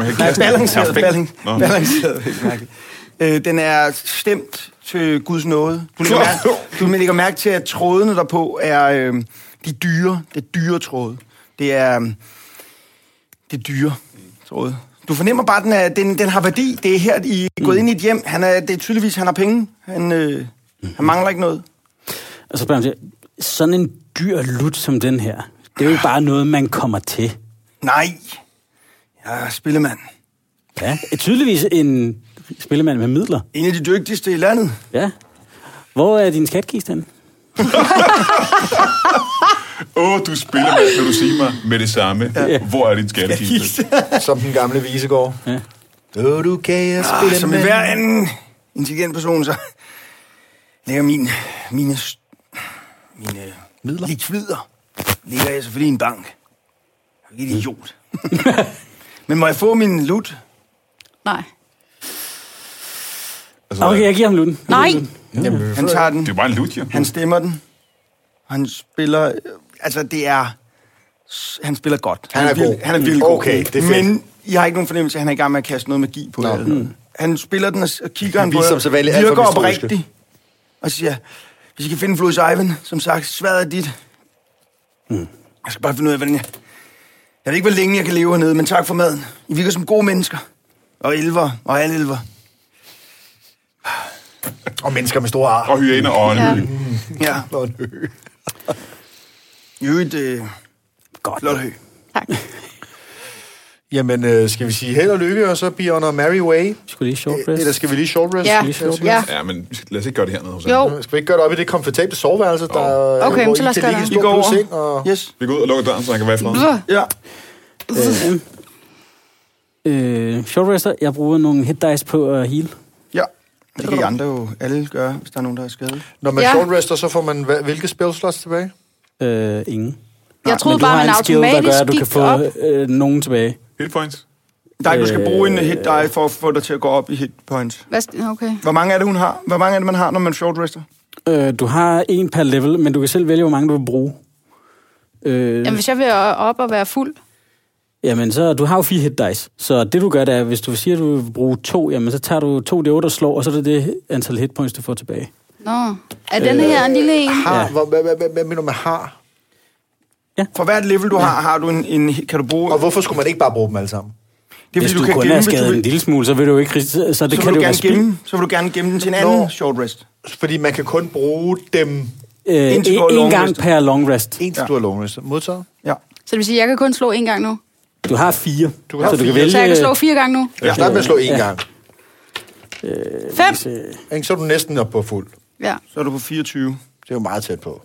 Balanceret. Den er stemt til Guds nåde. Du lægger mærke til, at trådene derpå er... Det er dyre tråde. Det er dyre tråde. Du fornemmer bare, at den har værdi. Det er her, I er gået ind i et hjem. Det er tydeligvis, han har penge. Han mangler ikke noget. Og så spørger han, sådan en dyr lut som den her, det er jo bare noget, man kommer til. Nej. Jeg er spillemand. Ja, tydeligvis en spillemand med midler. En af de dygtigste i landet. Ja. Hvor er din skatkiste henne? Du spiller med, vil du sige mig med det samme. Ja. Hvor er din skattekiste? Som den gamle visegård. Ja. Du kan jeg spille som i hver anden intelligent person, så lægger mine midler. Likvider ligger jeg selvfølgelig i en bank. Jeg er ikke idiot. Men må jeg få min lut? Nej. Altså, okay, jeg giver ham lutten. Nej! Han tager den. Det er bare en lut, jo. Han stemmer den. Han spiller... Altså, han spiller godt. Han er god. Han er virkelig god. Okay, det er fedt. Men jeg har ikke nogen fornemmelse, at han er i gang med at kaste noget magi på det. Han spiller den og kigger han på det. Virker oprigtigt. Og siger, hvis I kan finde Floris Ivan, som sagt, sværet er dit. Jeg skal bare finde ud af, hvordan jeg ved ikke, hvor længe jeg kan leve hernede, men tak for maden. I virker som gode mennesker. Og elver, og alle elver. Og mennesker med store ar. Og hyæner og en hø. Ja. Og en hø. Godt. Flot hø. Tak. Jamen, skal vi sige held og lykke, og så be on a merry way? Skal vi lige short rest? Eller skal vi lige short rest? Ja. Men lad os ikke gøre det hernede hos Jo. Skal vi ikke gøre det op i det komfortable soveværelse, der Okay, så lad os gøre det. Vi går over. Og... Yes. Vi går ud og lukker døren, så han kan være i fred. Ja. Short rester, jeg bruger nogle hit dice på at heal. Ja. Det kan I andre jo alle gøre, hvis der er nogen, der er skadet. Når man short rester, så får man hvilke spellslots tilbage? Ingen. Jeg troede bare, man automatisk du kan få nogen tilbage. Hit points? Nej, du skal bruge en hit die for at få dig til at gå op i hit points. Okay. Hvor mange er det, hun har? Hvor mange er det, man har, når man short rester? Du har en per level, men du kan selv vælge, hvor mange du vil bruge. Jamen, hvis jeg vil op og være fuld? Jamen, så du har jo 4 hit dice. Så det du gør, det er, hvis du siger, at du vil bruge 2, jamen så tager du 2 D8 og slår, og så er det antal hit points, du får tilbage. Nå. Er den her en lille en? Hvad mener du med har? Ja. For hvert level, du har du en kan du bruge... Og hvorfor skulle man ikke bare bruge dem alle sammen? Det er, hvis fordi, du kun er skadet en lille smule, så vil du jo ikke... Så det kan du gerne gemme. Så vil du gerne gemme den til en anden short rest. Fordi man kan kun bruge dem... en gang per long rest. En stor long rest. Modtaget? Ja. Så det vil sige, at jeg kan kun slå 1 gang nu? Du har 4. Du kan vælge... Så jeg kan slå 4 gange nu? Ja. Start med at slå 1 gang. 5! Så er du næsten op på fuld. Ja. Så er du på 24. Det er jo meget tæt på.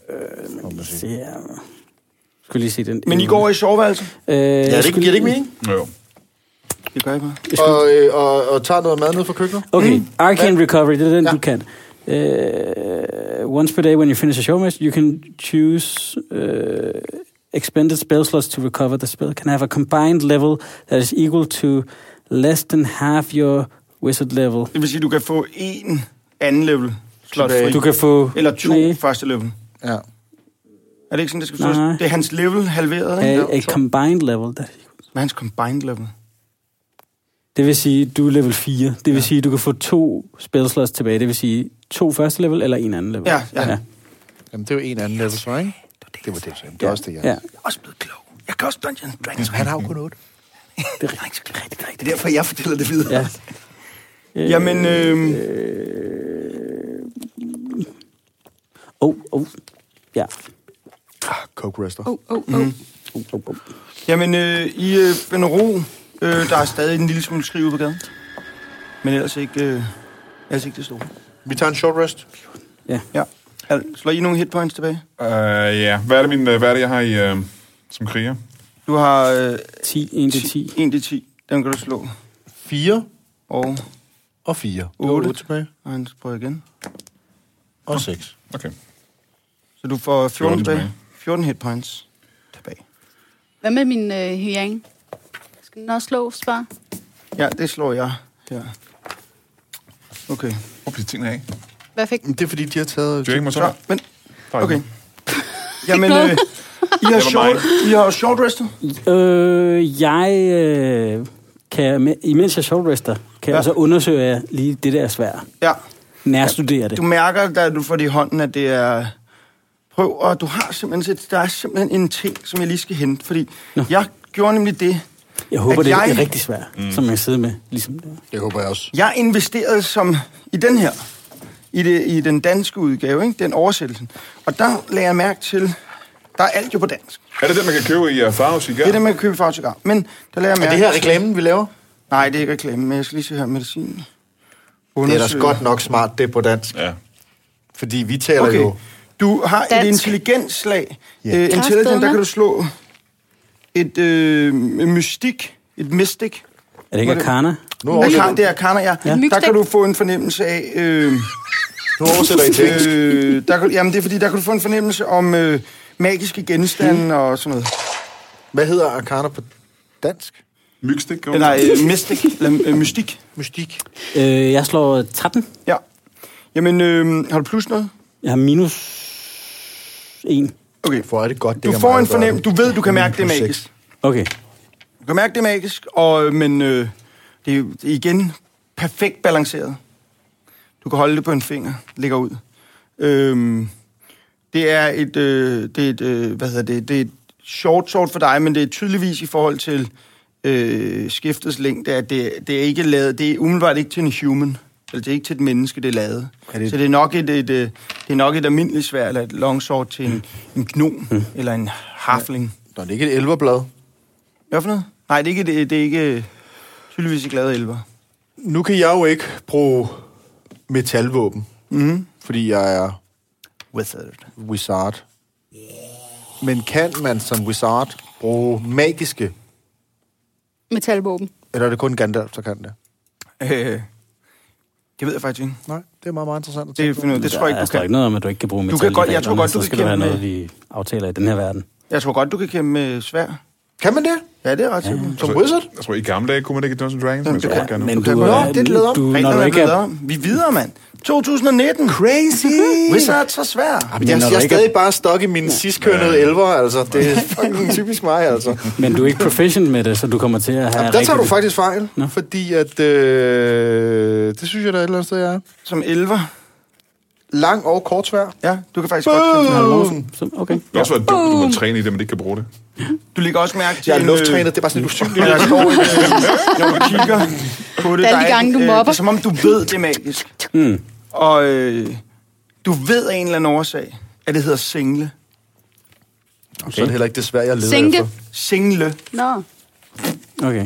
Skulle lige se den. Men I går i soveværelse? Giver det ikke mening? Jo. Det gør jeg bare. Og tager noget mad ned fra køkkenet? Okay, Arcane Recovery, det er den, du kan. Once per day, when you finish a show match, you can choose expended spell slots to recover the spell. Can have a combined level that is equal to less than half your wizard level. Det vil sige, du kan få en anden level slot fri. Du kan få... Eller 2 første level. Ja. Er det ikke sådan, det skal forstås? Det er hans level halveret, ikke? A combined level. Hvad er hans combined level? Det vil sige, du er level 4. Det vil sige, du kan få 2 spellslots tilbage. Det vil sige 2 første level eller en anden level. Ja. Jamen, det er jo en anden level, så, ikke? Det var det, det er også det, jeg er også blevet klog. Jeg kan også Dungeons & Dragons. Han har jo kun 8. Det er rigtigt. Det er derfor, jeg fortæller det videre. Ja. Jamen, ja. Coke Rester. Jamen, I finder ro. Der er stadig en lille smule skrive på gaden. Men ellers ikke det store. Vi tager en short rest. Ja. Slår I nogle hit points tilbage? Ja. Hvad er det, jeg har i som kriger? Du har 10, 1-10. 1-10. Den kan du slå. 4. Og 4. 8 tilbage. Og han prøver igen. Og 6. Okay. Så du får 14 tilbage. 14 hit points tilbage. Hvad med min hyang? Skal den også slås, bare? Ja, det slår jeg her. Okay. Hvor bliver tingene af? Hvad fik den? Det er fordi, de har taget... Du er ikke mig så? Men, okay. Jamen, I har short restet? Jeg kan, imens jeg short rester, kan jeg så undersøge jeg lige det der svært. Ja. Nærstudere det. Du mærker, da du får det i hånden, at det er prøv, og du har simpelthen, der er simpelthen en ting, som jeg lige skal hente, fordi jeg gjorde nemlig det. Jeg håber, det er rigtig svært, som jeg sidder med. Ligesom det. Det håber jeg også. Jeg investerede i den her, i den danske udgave, ikke? Den oversættelse. Og der lagde jeg mærke til, der er alt jo på dansk. Er det man kan købe i Farve Cigar? Det er det, man kan købe i Farve Cigar. Men der lagde jeg mærke Er det her reklamen, vi laver? Nej, det er ikke reklame, men jeg skal lige se her medicin. Det er da godt nok smart, det er på dansk. Ja. Fordi vi taler jo... Du har dansk. et intelligensslag. Ja. Intelligent, der kan du slå et mystik. Et mystic. Er det ikke Arcana? Det er Arcana, ja. Der kan du få en fornemmelse af... Nu oversætter I tekst. Jamen, det er fordi, der kan du få en fornemmelse om magiske genstande og sådan noget. Hvad hedder Arcana på dansk? Mygstik? Nej, mystic. Eller mystik. Mystik. Jeg slår 13. Ja. Jamen, har du plus noget? Jeg har minus 1. Okay. For er det godt, det Du får en fornemmelse. Du ved, du kan mærke, det er magisk. Okay. Du kan mærke, det er magisk, men det er igen perfekt balanceret. Du kan holde det på en finger, ligger ud. Det er et short for dig, men det er tydeligvis i forhold til skiftets længde, at det er ikke lavet, det er umiddelbart ikke til en human, eller det er ikke til et menneske, det er lavet. Så det er nok et almindeligt sværd, eller et longsword til en gnom, eller en halfling. Nå, det er ikke et elverblad. Hvad for noget? Nej, det er ikke tydeligvis ikke lavet elver. Nu kan jeg jo ikke bruge metalvåben, fordi jeg er wizard. Men kan man som wizard bruge magiske? Metalvåben. Eller er det kun Gandalf, der kan det? Det ved jeg faktisk ikke. Nej, det er meget, meget interessant at Det tror jeg ikke, du kan. Der er ikke noget om, at du ikke kan bruge metal. Du kan godt, jeg tror godt, du så kan skal det være kæmpe noget, vi aftaler i den her verden. Jeg tror godt, du kan kæmpe med svær. Kan man det? Ja, det er ret simpelt. Som wizard? Jeg tror, i gamle dage kunne man ikke i Dungeons & Dragons, men så godt kan Men kan du, godt. det er lavet om. når du ikke er... Vi er videre, mand. 2019. Crazy! Wizard så svær. Jeg er stadig bare stok i min sidskønnede elver, altså. Det er fucking typisk mig, altså. Men du er ikke proficient med det, så du kommer til at have... Der tager du faktisk fejl, fordi at... det synes jeg, der er et eller andet sted, jeg er. Som elver. Lang og kort svær. Ja, du kan faktisk godt kæmpe med. Okay. Det kan også være dumt, at du må træne i det, men ikke kan bruge det. Du ligger også mærke til... Jeg er lufttrænet, det er bare sådan lidt usynligt. Der står når du kigger på det, Alle de gange, du mobber. det er som om, du ved, det er magisk. Og du ved af en eller anden årsag, at det hedder single. Okay. Så er det heller ikke det svært, jeg leder Single. efter. Single. Nå. Okay.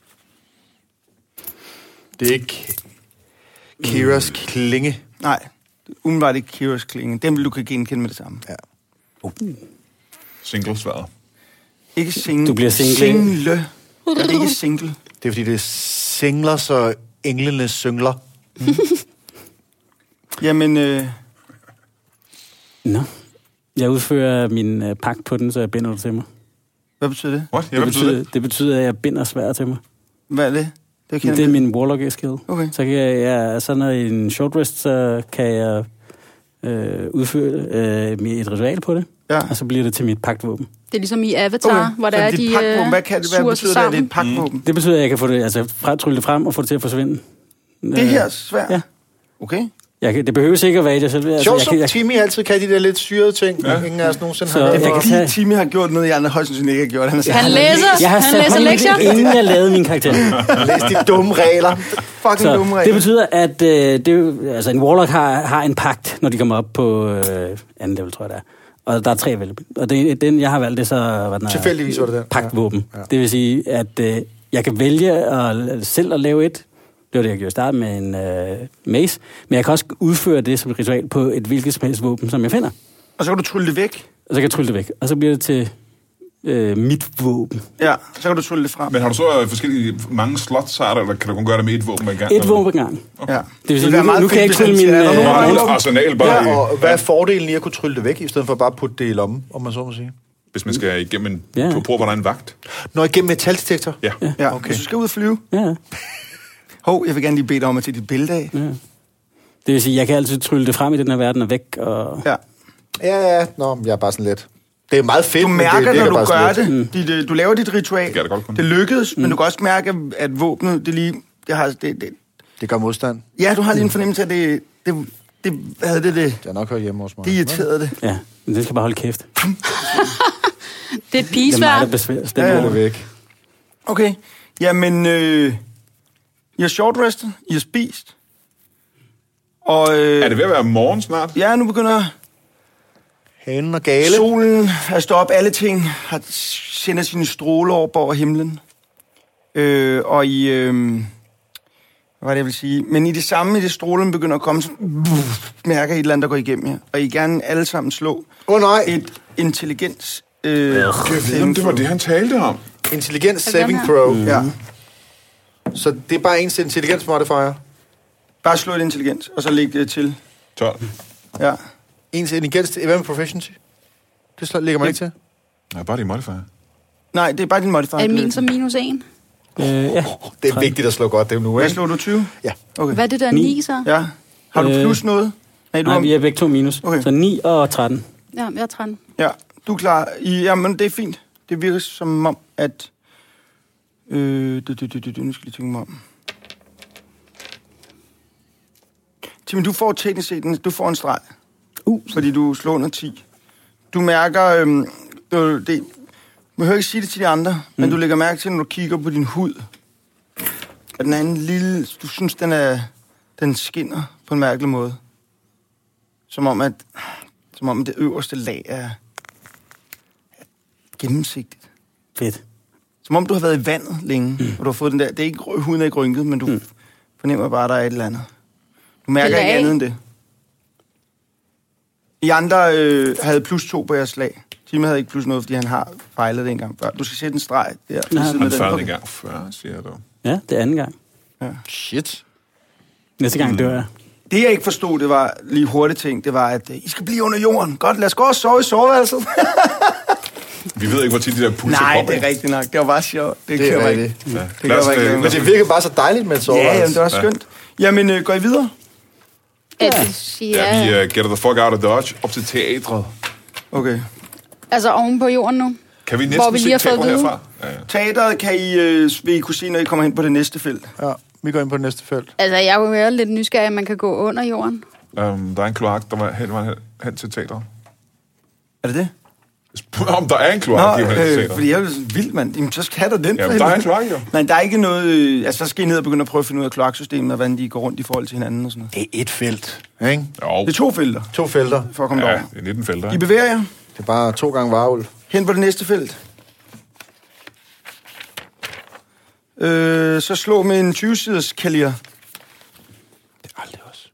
Det er ikke Kiras klinge. Nej, umiddelbart ikke Kiras klinge. Den vil du kan genkende med det samme. Ja. Single-sværet. Ikke single. Du bliver single. Single. Det er ikke single. Det er fordi, det singler, så englene syngler. Jamen, Nå. Jeg udfører min pagt på den, så jeg binder det til mig. hvad betyder det? What? Ja, hvad betyder det? Det betyder, at jeg binder sværd til mig. Hvad er det? Det er min warlock skill. Okay. Så kan jeg så når i en short rest, så kan jeg udføre et ritual på det. Ja. Og så bliver det til mit pagtvåben. Det er ligesom i Avatar, hvor der er de Hvad betyder det, at det er et pagtvåben? Det betyder, at jeg kan få det, trylle det frem og få det til at forsvinde. Det her svært? Ja. Okay. Det behøver ikke at være det. Sjovt, som Timmy altid kan de der lidt syrede ting. Ja. Ingen af os nogensinde Så har Det er det. fordi, Timmy har gjort noget, jeg andre højst sandsynligt ikke har gjort. Han læser, han læser lektier. Inden jeg lavede min karakter. Læs de dumme regler. Fucking dumme regler. Det betyder, at en warlock har en pagt, når de kommer op på anden level, tror jeg det er. Og der er 3 vel. Og den, jeg har valgt, det så... Tilfældigvis var det den. Pagtvåben. Ja. Det vil sige, at jeg kan vælge selv at lave et. Det var det, jeg gjorde i starten med en mace. Men jeg kan også udføre det som et ritual på et hvilket som helst våben, som jeg finder. Og så kan du trylle det væk. Og så kan jeg trylle det væk. Og så bliver det til mit våben. Ja, så kan du trylle det frem. Men har du så forskellige mange slots, eller kan du kun gøre det med et våben ad gang? Et våben ad gang. Okay. Ja. Det vil sige, ville være meget nu kan jeg ikke fedt, trylle hvis min... han siger, Et arsenal bare Ja, og hvad er fordelen i at kunne trylle det væk, i stedet for bare at putte det i lommen, om man så må sige? hvis man skal igennem en... Ja. Du prøver, hvor der er en vagt. Når igennem metaldetektor? Ja. Ja, Okay. hvis du skal ud og flyve. Ja. Hov, jeg vil gerne lige bede dig om at tage dit billede af. Ja. Det vil sige, jeg kan altid trylle det frem i den her verden og væk. Og... Ja. Ja. Nå, jeg er bare sådan lidt... Det er meget fedt, Du men mærker, det når du bare gør sådan lidt. det. Du laver dit ritual. Det gør det godt kun. Det lykkedes, men du kan også mærke, at våbnet, det lige... Det gør modstand. Ja, du har lige en fornemmelse af, det havde det. Jeg har nok hørt hjemme hos mig. Det irriterede det. Ja. Men den skal bare holde kæft. Det er et Det er pigesvær. mig, der besværer. Stem det væk. Okay. Jamen, I har short restet, I har spist. Og, Er det ved at være morgen snart? ja, nu begynder Hanen og gale. solen at stå op. Alle ting sender sine stråler over himlen. Og I... hvad var det, jeg vil sige? Men i det samme, i det strålen begynder at komme, så mærker I et eller andet, der går igennem jer. Og I gerne alle sammen slå Nej. et intelligens... Jeg ved, om det var det, han talte om. Intelligens Er den saving her? throw. Ja. Så det er bare ens intelligens modifier. Bare slå et intelligens, og så læg det til. 12. Ja. Ens intelligens til event proficiency. Det lægger man ikke til. Nej, bare det modifier. Nej, det er bare din modifier. Er min som -1? Ja. Det er vigtigt at slå godt det nu, Hvad ikke? slår du, 20? Ja. Okay. Hvad er det der 9? 9 så? Ja. Har du plus noget? Nej, Nej, vi er begge 2 minus. Okay. Så 9 og 13. Ja, jeg er 13. Ja, du er klar. Jamen, det er fint. Det virker som om, at... nu skal jeg lige tænke mig om. Tim, du får teknisk set, du får en streg. Fordi du slår under 10. Du mærker... det, man hører ikke sige det til de andre, men du lægger mærke til, når du kigger på din hud, at den er en lille... Du synes, den skinner på en mærkelig måde. Som om det øverste lag er gennemsigtigt. Fedt. Som om du har været i vandet længe, og du har fået den der... Det er ikke, huden er ikke rynket, men du fornemmer bare, at der er et eller andet. Du mærker Det lag. ikke andet end det. I andre havde +2 på jeres slag. Tim havde ikke plus noget, fordi han har fejlet det en gang før. Du skal sætte en streg der. ved siden af Han den. fejlede Okay. en gang før, siger du. Ja, det er anden gang. Shit. Næste gang dør jeg. Det jeg ikke forstod, det var lige hurtigt ting, det var, at I skal blive under jorden. Godt, lad os gå og sove i soveværelset. Vi ved ikke, hvor tit de der pulser Nej, kommer. det er rigtigt nok. Det var bare sjovt. Det kan er jeg rigtigt. ikke. Ja. Det kan Lad os, jeg ikke. Men det virker bare så dejligt med et soveværelse. Ja, jamen, det var skønt. Jamen, går I videre? Ja, vi get the fuck out of Dodge op til teatret. Okay. Altså oven på jorden nu. Kan vi Hvor næsten vi se lige har fået teatret at vide. herfra? Ja. Teateret kan vil I kunne se, når I kommer hen på det næste felt. Ja, vi går ind på det næste felt. Altså, jeg kunne være lidt nysgerrig, at man kan gå under jorden. Der er en kloak, der var hen til teatret. Er det det? Om der er en kloak, Nå, hen til teatret. fordi jeg er sådan vild, mand. Jamen, så skal der den. Jamen, der er en kloak, jo. Nej, der er ikke noget... altså, så skal I ned og begynde at prøve at finde ud af kloaksystemet, og hvordan de går rundt i forhold til hinanden og sådan noget. Det er et felt, ikke? Jo. Det er 2 felter, 2 felter. for at komme Ja, derover. det er 19 felter. I ikke? bevæger jer Det er bare 2 gange varulv. hen på det næste felt. Så slå med en 20-siders kalier. Det er aldrig os.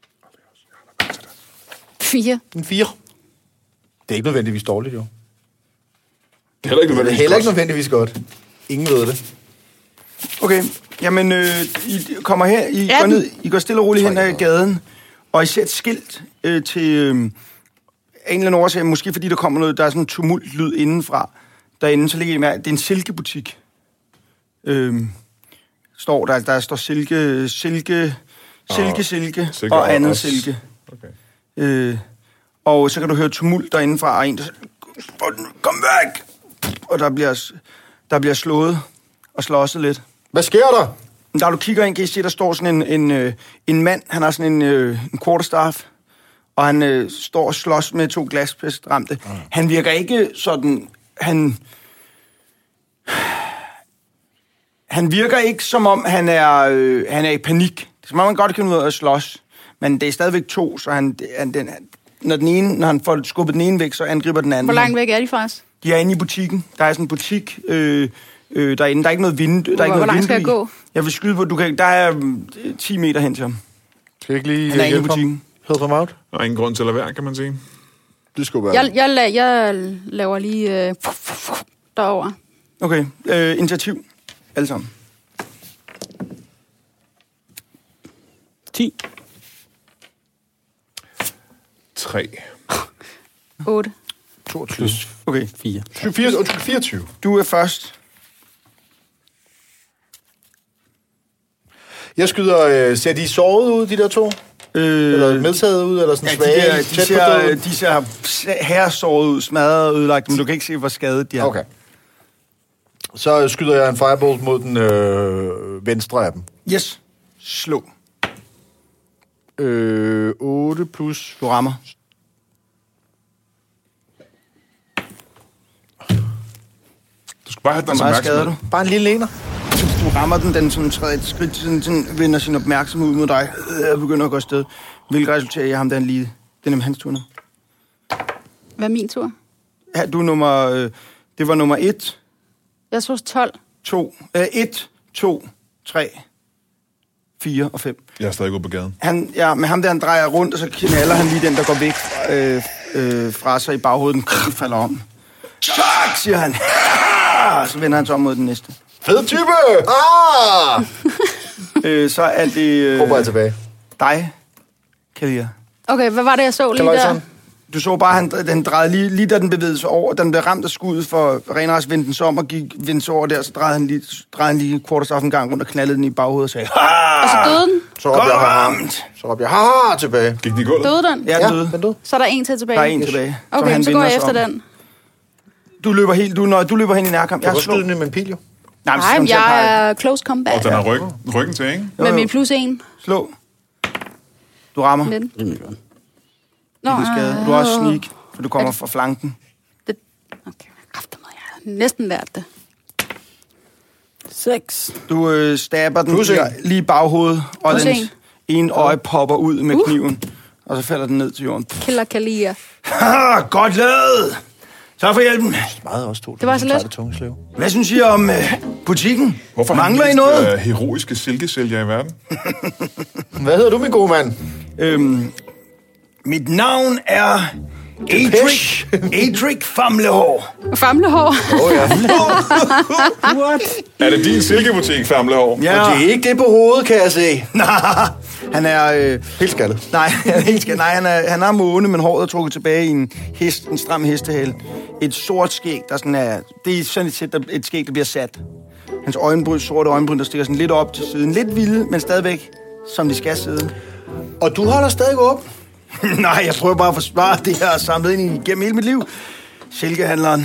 4. En 4. Det er ikke nødvendigvis dårligt, jo. Det er heller ikke Det er nødvendigvis heller ikke godt. nødvendigvis godt. Ingen ved det. Okay, jamen, I kommer her, går ned, I går stille og roligt hen ad gaden, og I ser et skilt til en eller anden årsag, måske fordi der kommer noget, der er sådan en tumult-lyd indenfra. Derinde, så ligger I med, det er en silkebutik. Står der står silke og andet også. silke. Okay. Og så kan du høre tumult derindefra, og en, der siger, kom væk! Og der bliver slået og slåsset lidt. Hvad sker der? Der du kigger ind, kan I se, der står sådan en mand, han har sådan en quarterstaff, og han står og slås med 2 glaspestramte. Han virker ikke sådan, han virker ikke som om, han er i panik. Det er som om, han godt kan ud af at slås, men det er stadigvæk 2, så når han får skubbet den ene væk, så angriber den anden. Hvor langt væk er de faktisk? De er inde i butikken. Der er sådan en butik derinde. Der er ikke noget vindue. Hvor langt skal jeg gå? Jeg vil skyde på, der er 10 meter hen til ham. Skal jeg ikke lige Han er inde i hjælpe ham? butikken. Help ham out? Der er ingen grund til at lade være, kan man sige. Det skulle være. Jeg laver lige derover. Okay, initiativ. Alle sammen. 10. 3. 8. 22. Okay, 4. 24. du er først. Jeg skyder... ser de såret ud, de der 2? Eller medtaget ud, eller sådan svage? De ser herresåret ud, smadret og ødelagt, men du kan ikke se, hvor skadet de er. Okay. Så skyder jeg en firebolt mod den venstre af dem. Yes. Slå. 8 plus... Du rammer. Bare have den opmærksomhed. Bare en lille ener. Du rammer den sådan træder et skridt, sådan vender sin opmærksomhed ud mod dig, og begynder at gå afsted. Hvilket resulterer i ham, der lige... Det er nemlig hans tur nu. Hvad er min tur? Ja, du er nummer... det var nummer 1. Jeg tror 12. 1, 2, 3, 4 og 5. Jeg er stadig ude på gaden. Men ham der, han drejer rundt, og så knaller han lige den, der går væk fra sig i baghovedet. Den falder om. Tak, siger han. Så vender han sig om mod den næste. Fed type! Så er det... Håber jeg tilbage. Dig, Kalia. Okay, hvad var det, jeg så lige der? Du så bare, den drejede lige da den bevægede sig over. Den blev ramt af skuddet, for Renras vendte den sig om og vendte sig over der, så drejede han lige quarterstaff en gang rundt og knaldede den i baghovedet og sagde, og så døde den? Så råbte jeg, haha, tilbage. Gik den i gulvet? Døde den? Ja, den døde. Så er der en til tilbage? Der er en tilbage. Okay, så går jeg efter den. Du løber hen i nærkamp. Jeg har slået den med en pil, jo. Nej, jeg er close combat. Og den har ryggen til, ikke? Med min +1. Slå. Du rammer. Nå, du har også sneak, for du kommer fra flanken. Okay, jeg har næsten lært det. 6. Du stabber den lige i baghovedet, og den ene øje popper ud med kniven, og så falder den ned til jorden. Killer Kalia. Godt lavet! Tak for hjælpen. Meget også to. Det var så let. Hvad synes I om butikken? Hvorfor mangler I noget? Heroiske silkesælger i verden. Hvad hedder du, min gode mand? Mit navn er Adric Famlehår. Famlehår? What? Er det din silkebutik, Famlehår? Ja. Og det er ikke det på hovedet, kan jeg se. Han er... Helt skaldet. Nej, han er måne, men håret er trukket tilbage i en stram hestehale. Et sort skæg, der sådan er... Det er sådan et skæg, der bliver sat. Hans sorte øjenbryn, der stikker sådan lidt op til siden. Lidt vilde, men stadigvæk, som de skal sidde. Og du holder stadig op? Nej, jeg prøver bare at forsvare det, jeg har samlet ind igennem hele mit liv. Silkehandleren.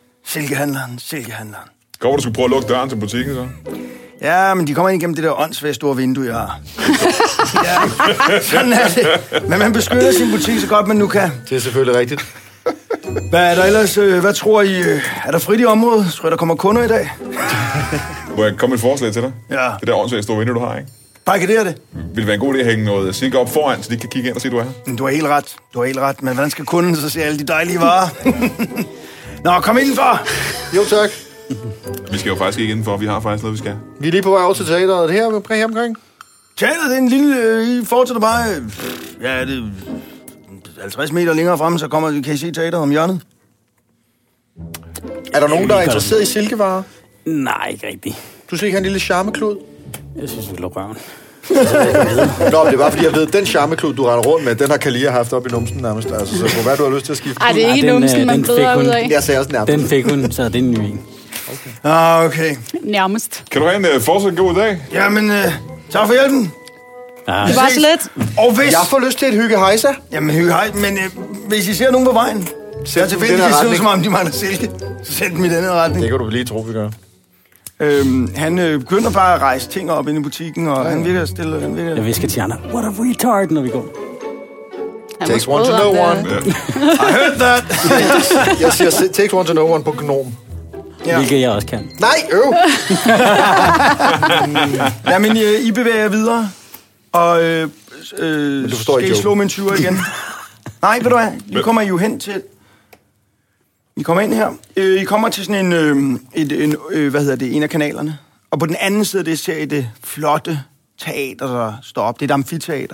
Går du skulle prøve at lukke døren til butikken, så? Ja, men de kommer ind igennem det der åndssvage store vindue, jeg har. Ja, sådan er det. Men man beskytter sin butik så godt, man nu kan. Det er selvfølgelig rigtigt. Hvad er der ellers? Hvad tror I? Er der frit i området? Tror I, der kommer kunder i dag? Må jeg komme med et forslag til dig? Ja. Det der åndssvage store vindue, du har, ikke? Barrikader det. Vil det være en god idé at hænge noget silke op foran, så de kan kigge ind og se, du er her? Du har helt ret. Men hvordan skal kunden så se alle de dejlige varer? Nå, kom indenfor. Jo, tak. Vi skal jo faktisk ikke indenfor. Vi har faktisk noget, vi skal. Vi er lige på vej over til teateret. Her omkring. Teateret, det er en lille... I fortsætter bare... Ja, det er 50 meter længere frem, så kan I se teateret om hjørnet. Er der nogen, der er interesseret i silkevarer? Nej, ikke rigtigt. Du ser ikke en lille charmeklud? Jeg synes, vi lukker røven. Nå, det var fordi, jeg ved, den charmeklud, du render rundt med, den har Kalia haft op i numsen nærmest. Altså, så hvor hvad du har lyst til at skifte? Ej, det er ikke numsen, man bløder ud af. Jeg sagde også nærmest. Den fik hun, så det er en ny en. Okay. Nærmest. Kan du have en fortsat god dag? Jamen, tak for hjælpen. Det var så let. Og hvis... Jeg får lyst til et hygge hejsa. Jamen, hygge hej. Men hvis I ser nogen på vejen, så tilfældigvis ser ud, som om de mangler silke, så send dem i denne retning. Det kan du lige tro, vi gør. Han begynder bare at rejse ting op ind i butikken, og han virker stille. Jeg visker til andre, what a retard, når vi går. Takes one to know one. I heard that. Jeg siger, takes one to know one på gnom. Ja. Hvilket jeg også kan. Nej, Jamen, I bevæger jer videre, og skal I slå med en 20'er igen? Nej, ved du hvad? Nu kommer I jo hen til... I kommer ind her. I kommer til sådan en af kanalerne. Og på den anden side, det ser I det flotte teater, der står op. Det er et amfiteater.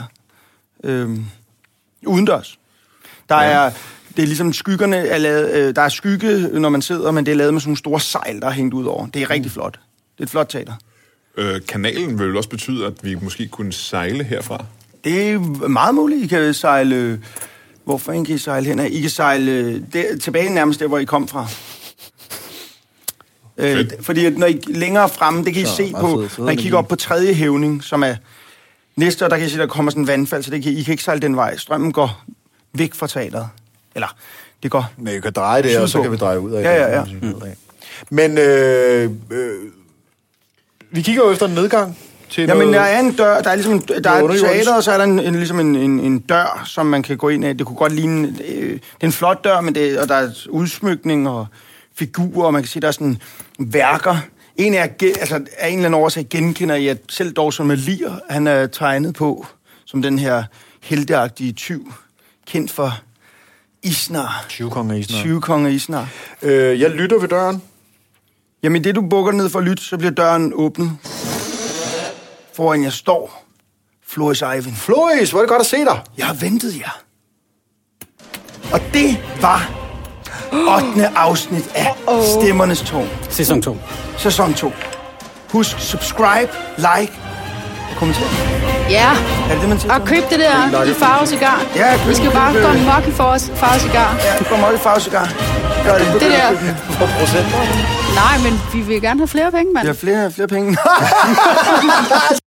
Udendørs. Det er ligesom skyggerne er lavet... der er skygge, når man sidder, men det er lavet med sådan nogle store sejl, der er hængt ud over. Det er rigtig flot. Det er et flot teater. Kanalen vil også betyde, at vi måske kunne sejle herfra? Det er meget muligt. I kan sejle... Hvorfor kan I sejle hen? I kan sejle tilbage nærmest der, hvor I kom fra. Fordi når I længere fremme, det kan I se på, når I kigger op på tredje hævning, som er næste år, der kan I se, der kommer sådan en vandfald, så I kan ikke sejle den vej. Strømmen går væk fra teateret. Eller, det går... Men I kan dreje det, og så kan vi dreje ud af det. Ja. Men vi kigger jo efter en nedgang. Jamen, der er en dør, der er ligesom der er et teater, og så er der en dør, som man kan gå ind af. Det kunne godt ligne... det er en flot dør, men og der er udsmykning og figurer, og man kan sige, der er sådan værker. En af en eller anden årsag genkender jeg, at selv Dawson Malier, han er tegnet på som den her helteagtige tyv, kendt for Isnar. 20 konger Isnar. Jeg lytter ved døren. Jamen, det du bukker ned for at lytte, så bliver døren åbnet. Foran jeg står Floris Eivind. Floris, hvor er det godt at se dig. Jeg har ventet jer. Og det var 8. afsnit af Stemmernes Tårn. Sæson 2. Husk, subscribe, like og kommenter. Ja, er det, man siger? Og køb det der i farvecigar. Ja, vi skal bare gå mok i farvecigar. Ja, gå mok i farvecigar. Gør det. Det der. Nej, men vi vil gerne have flere penge, mand. Ja, flere penge.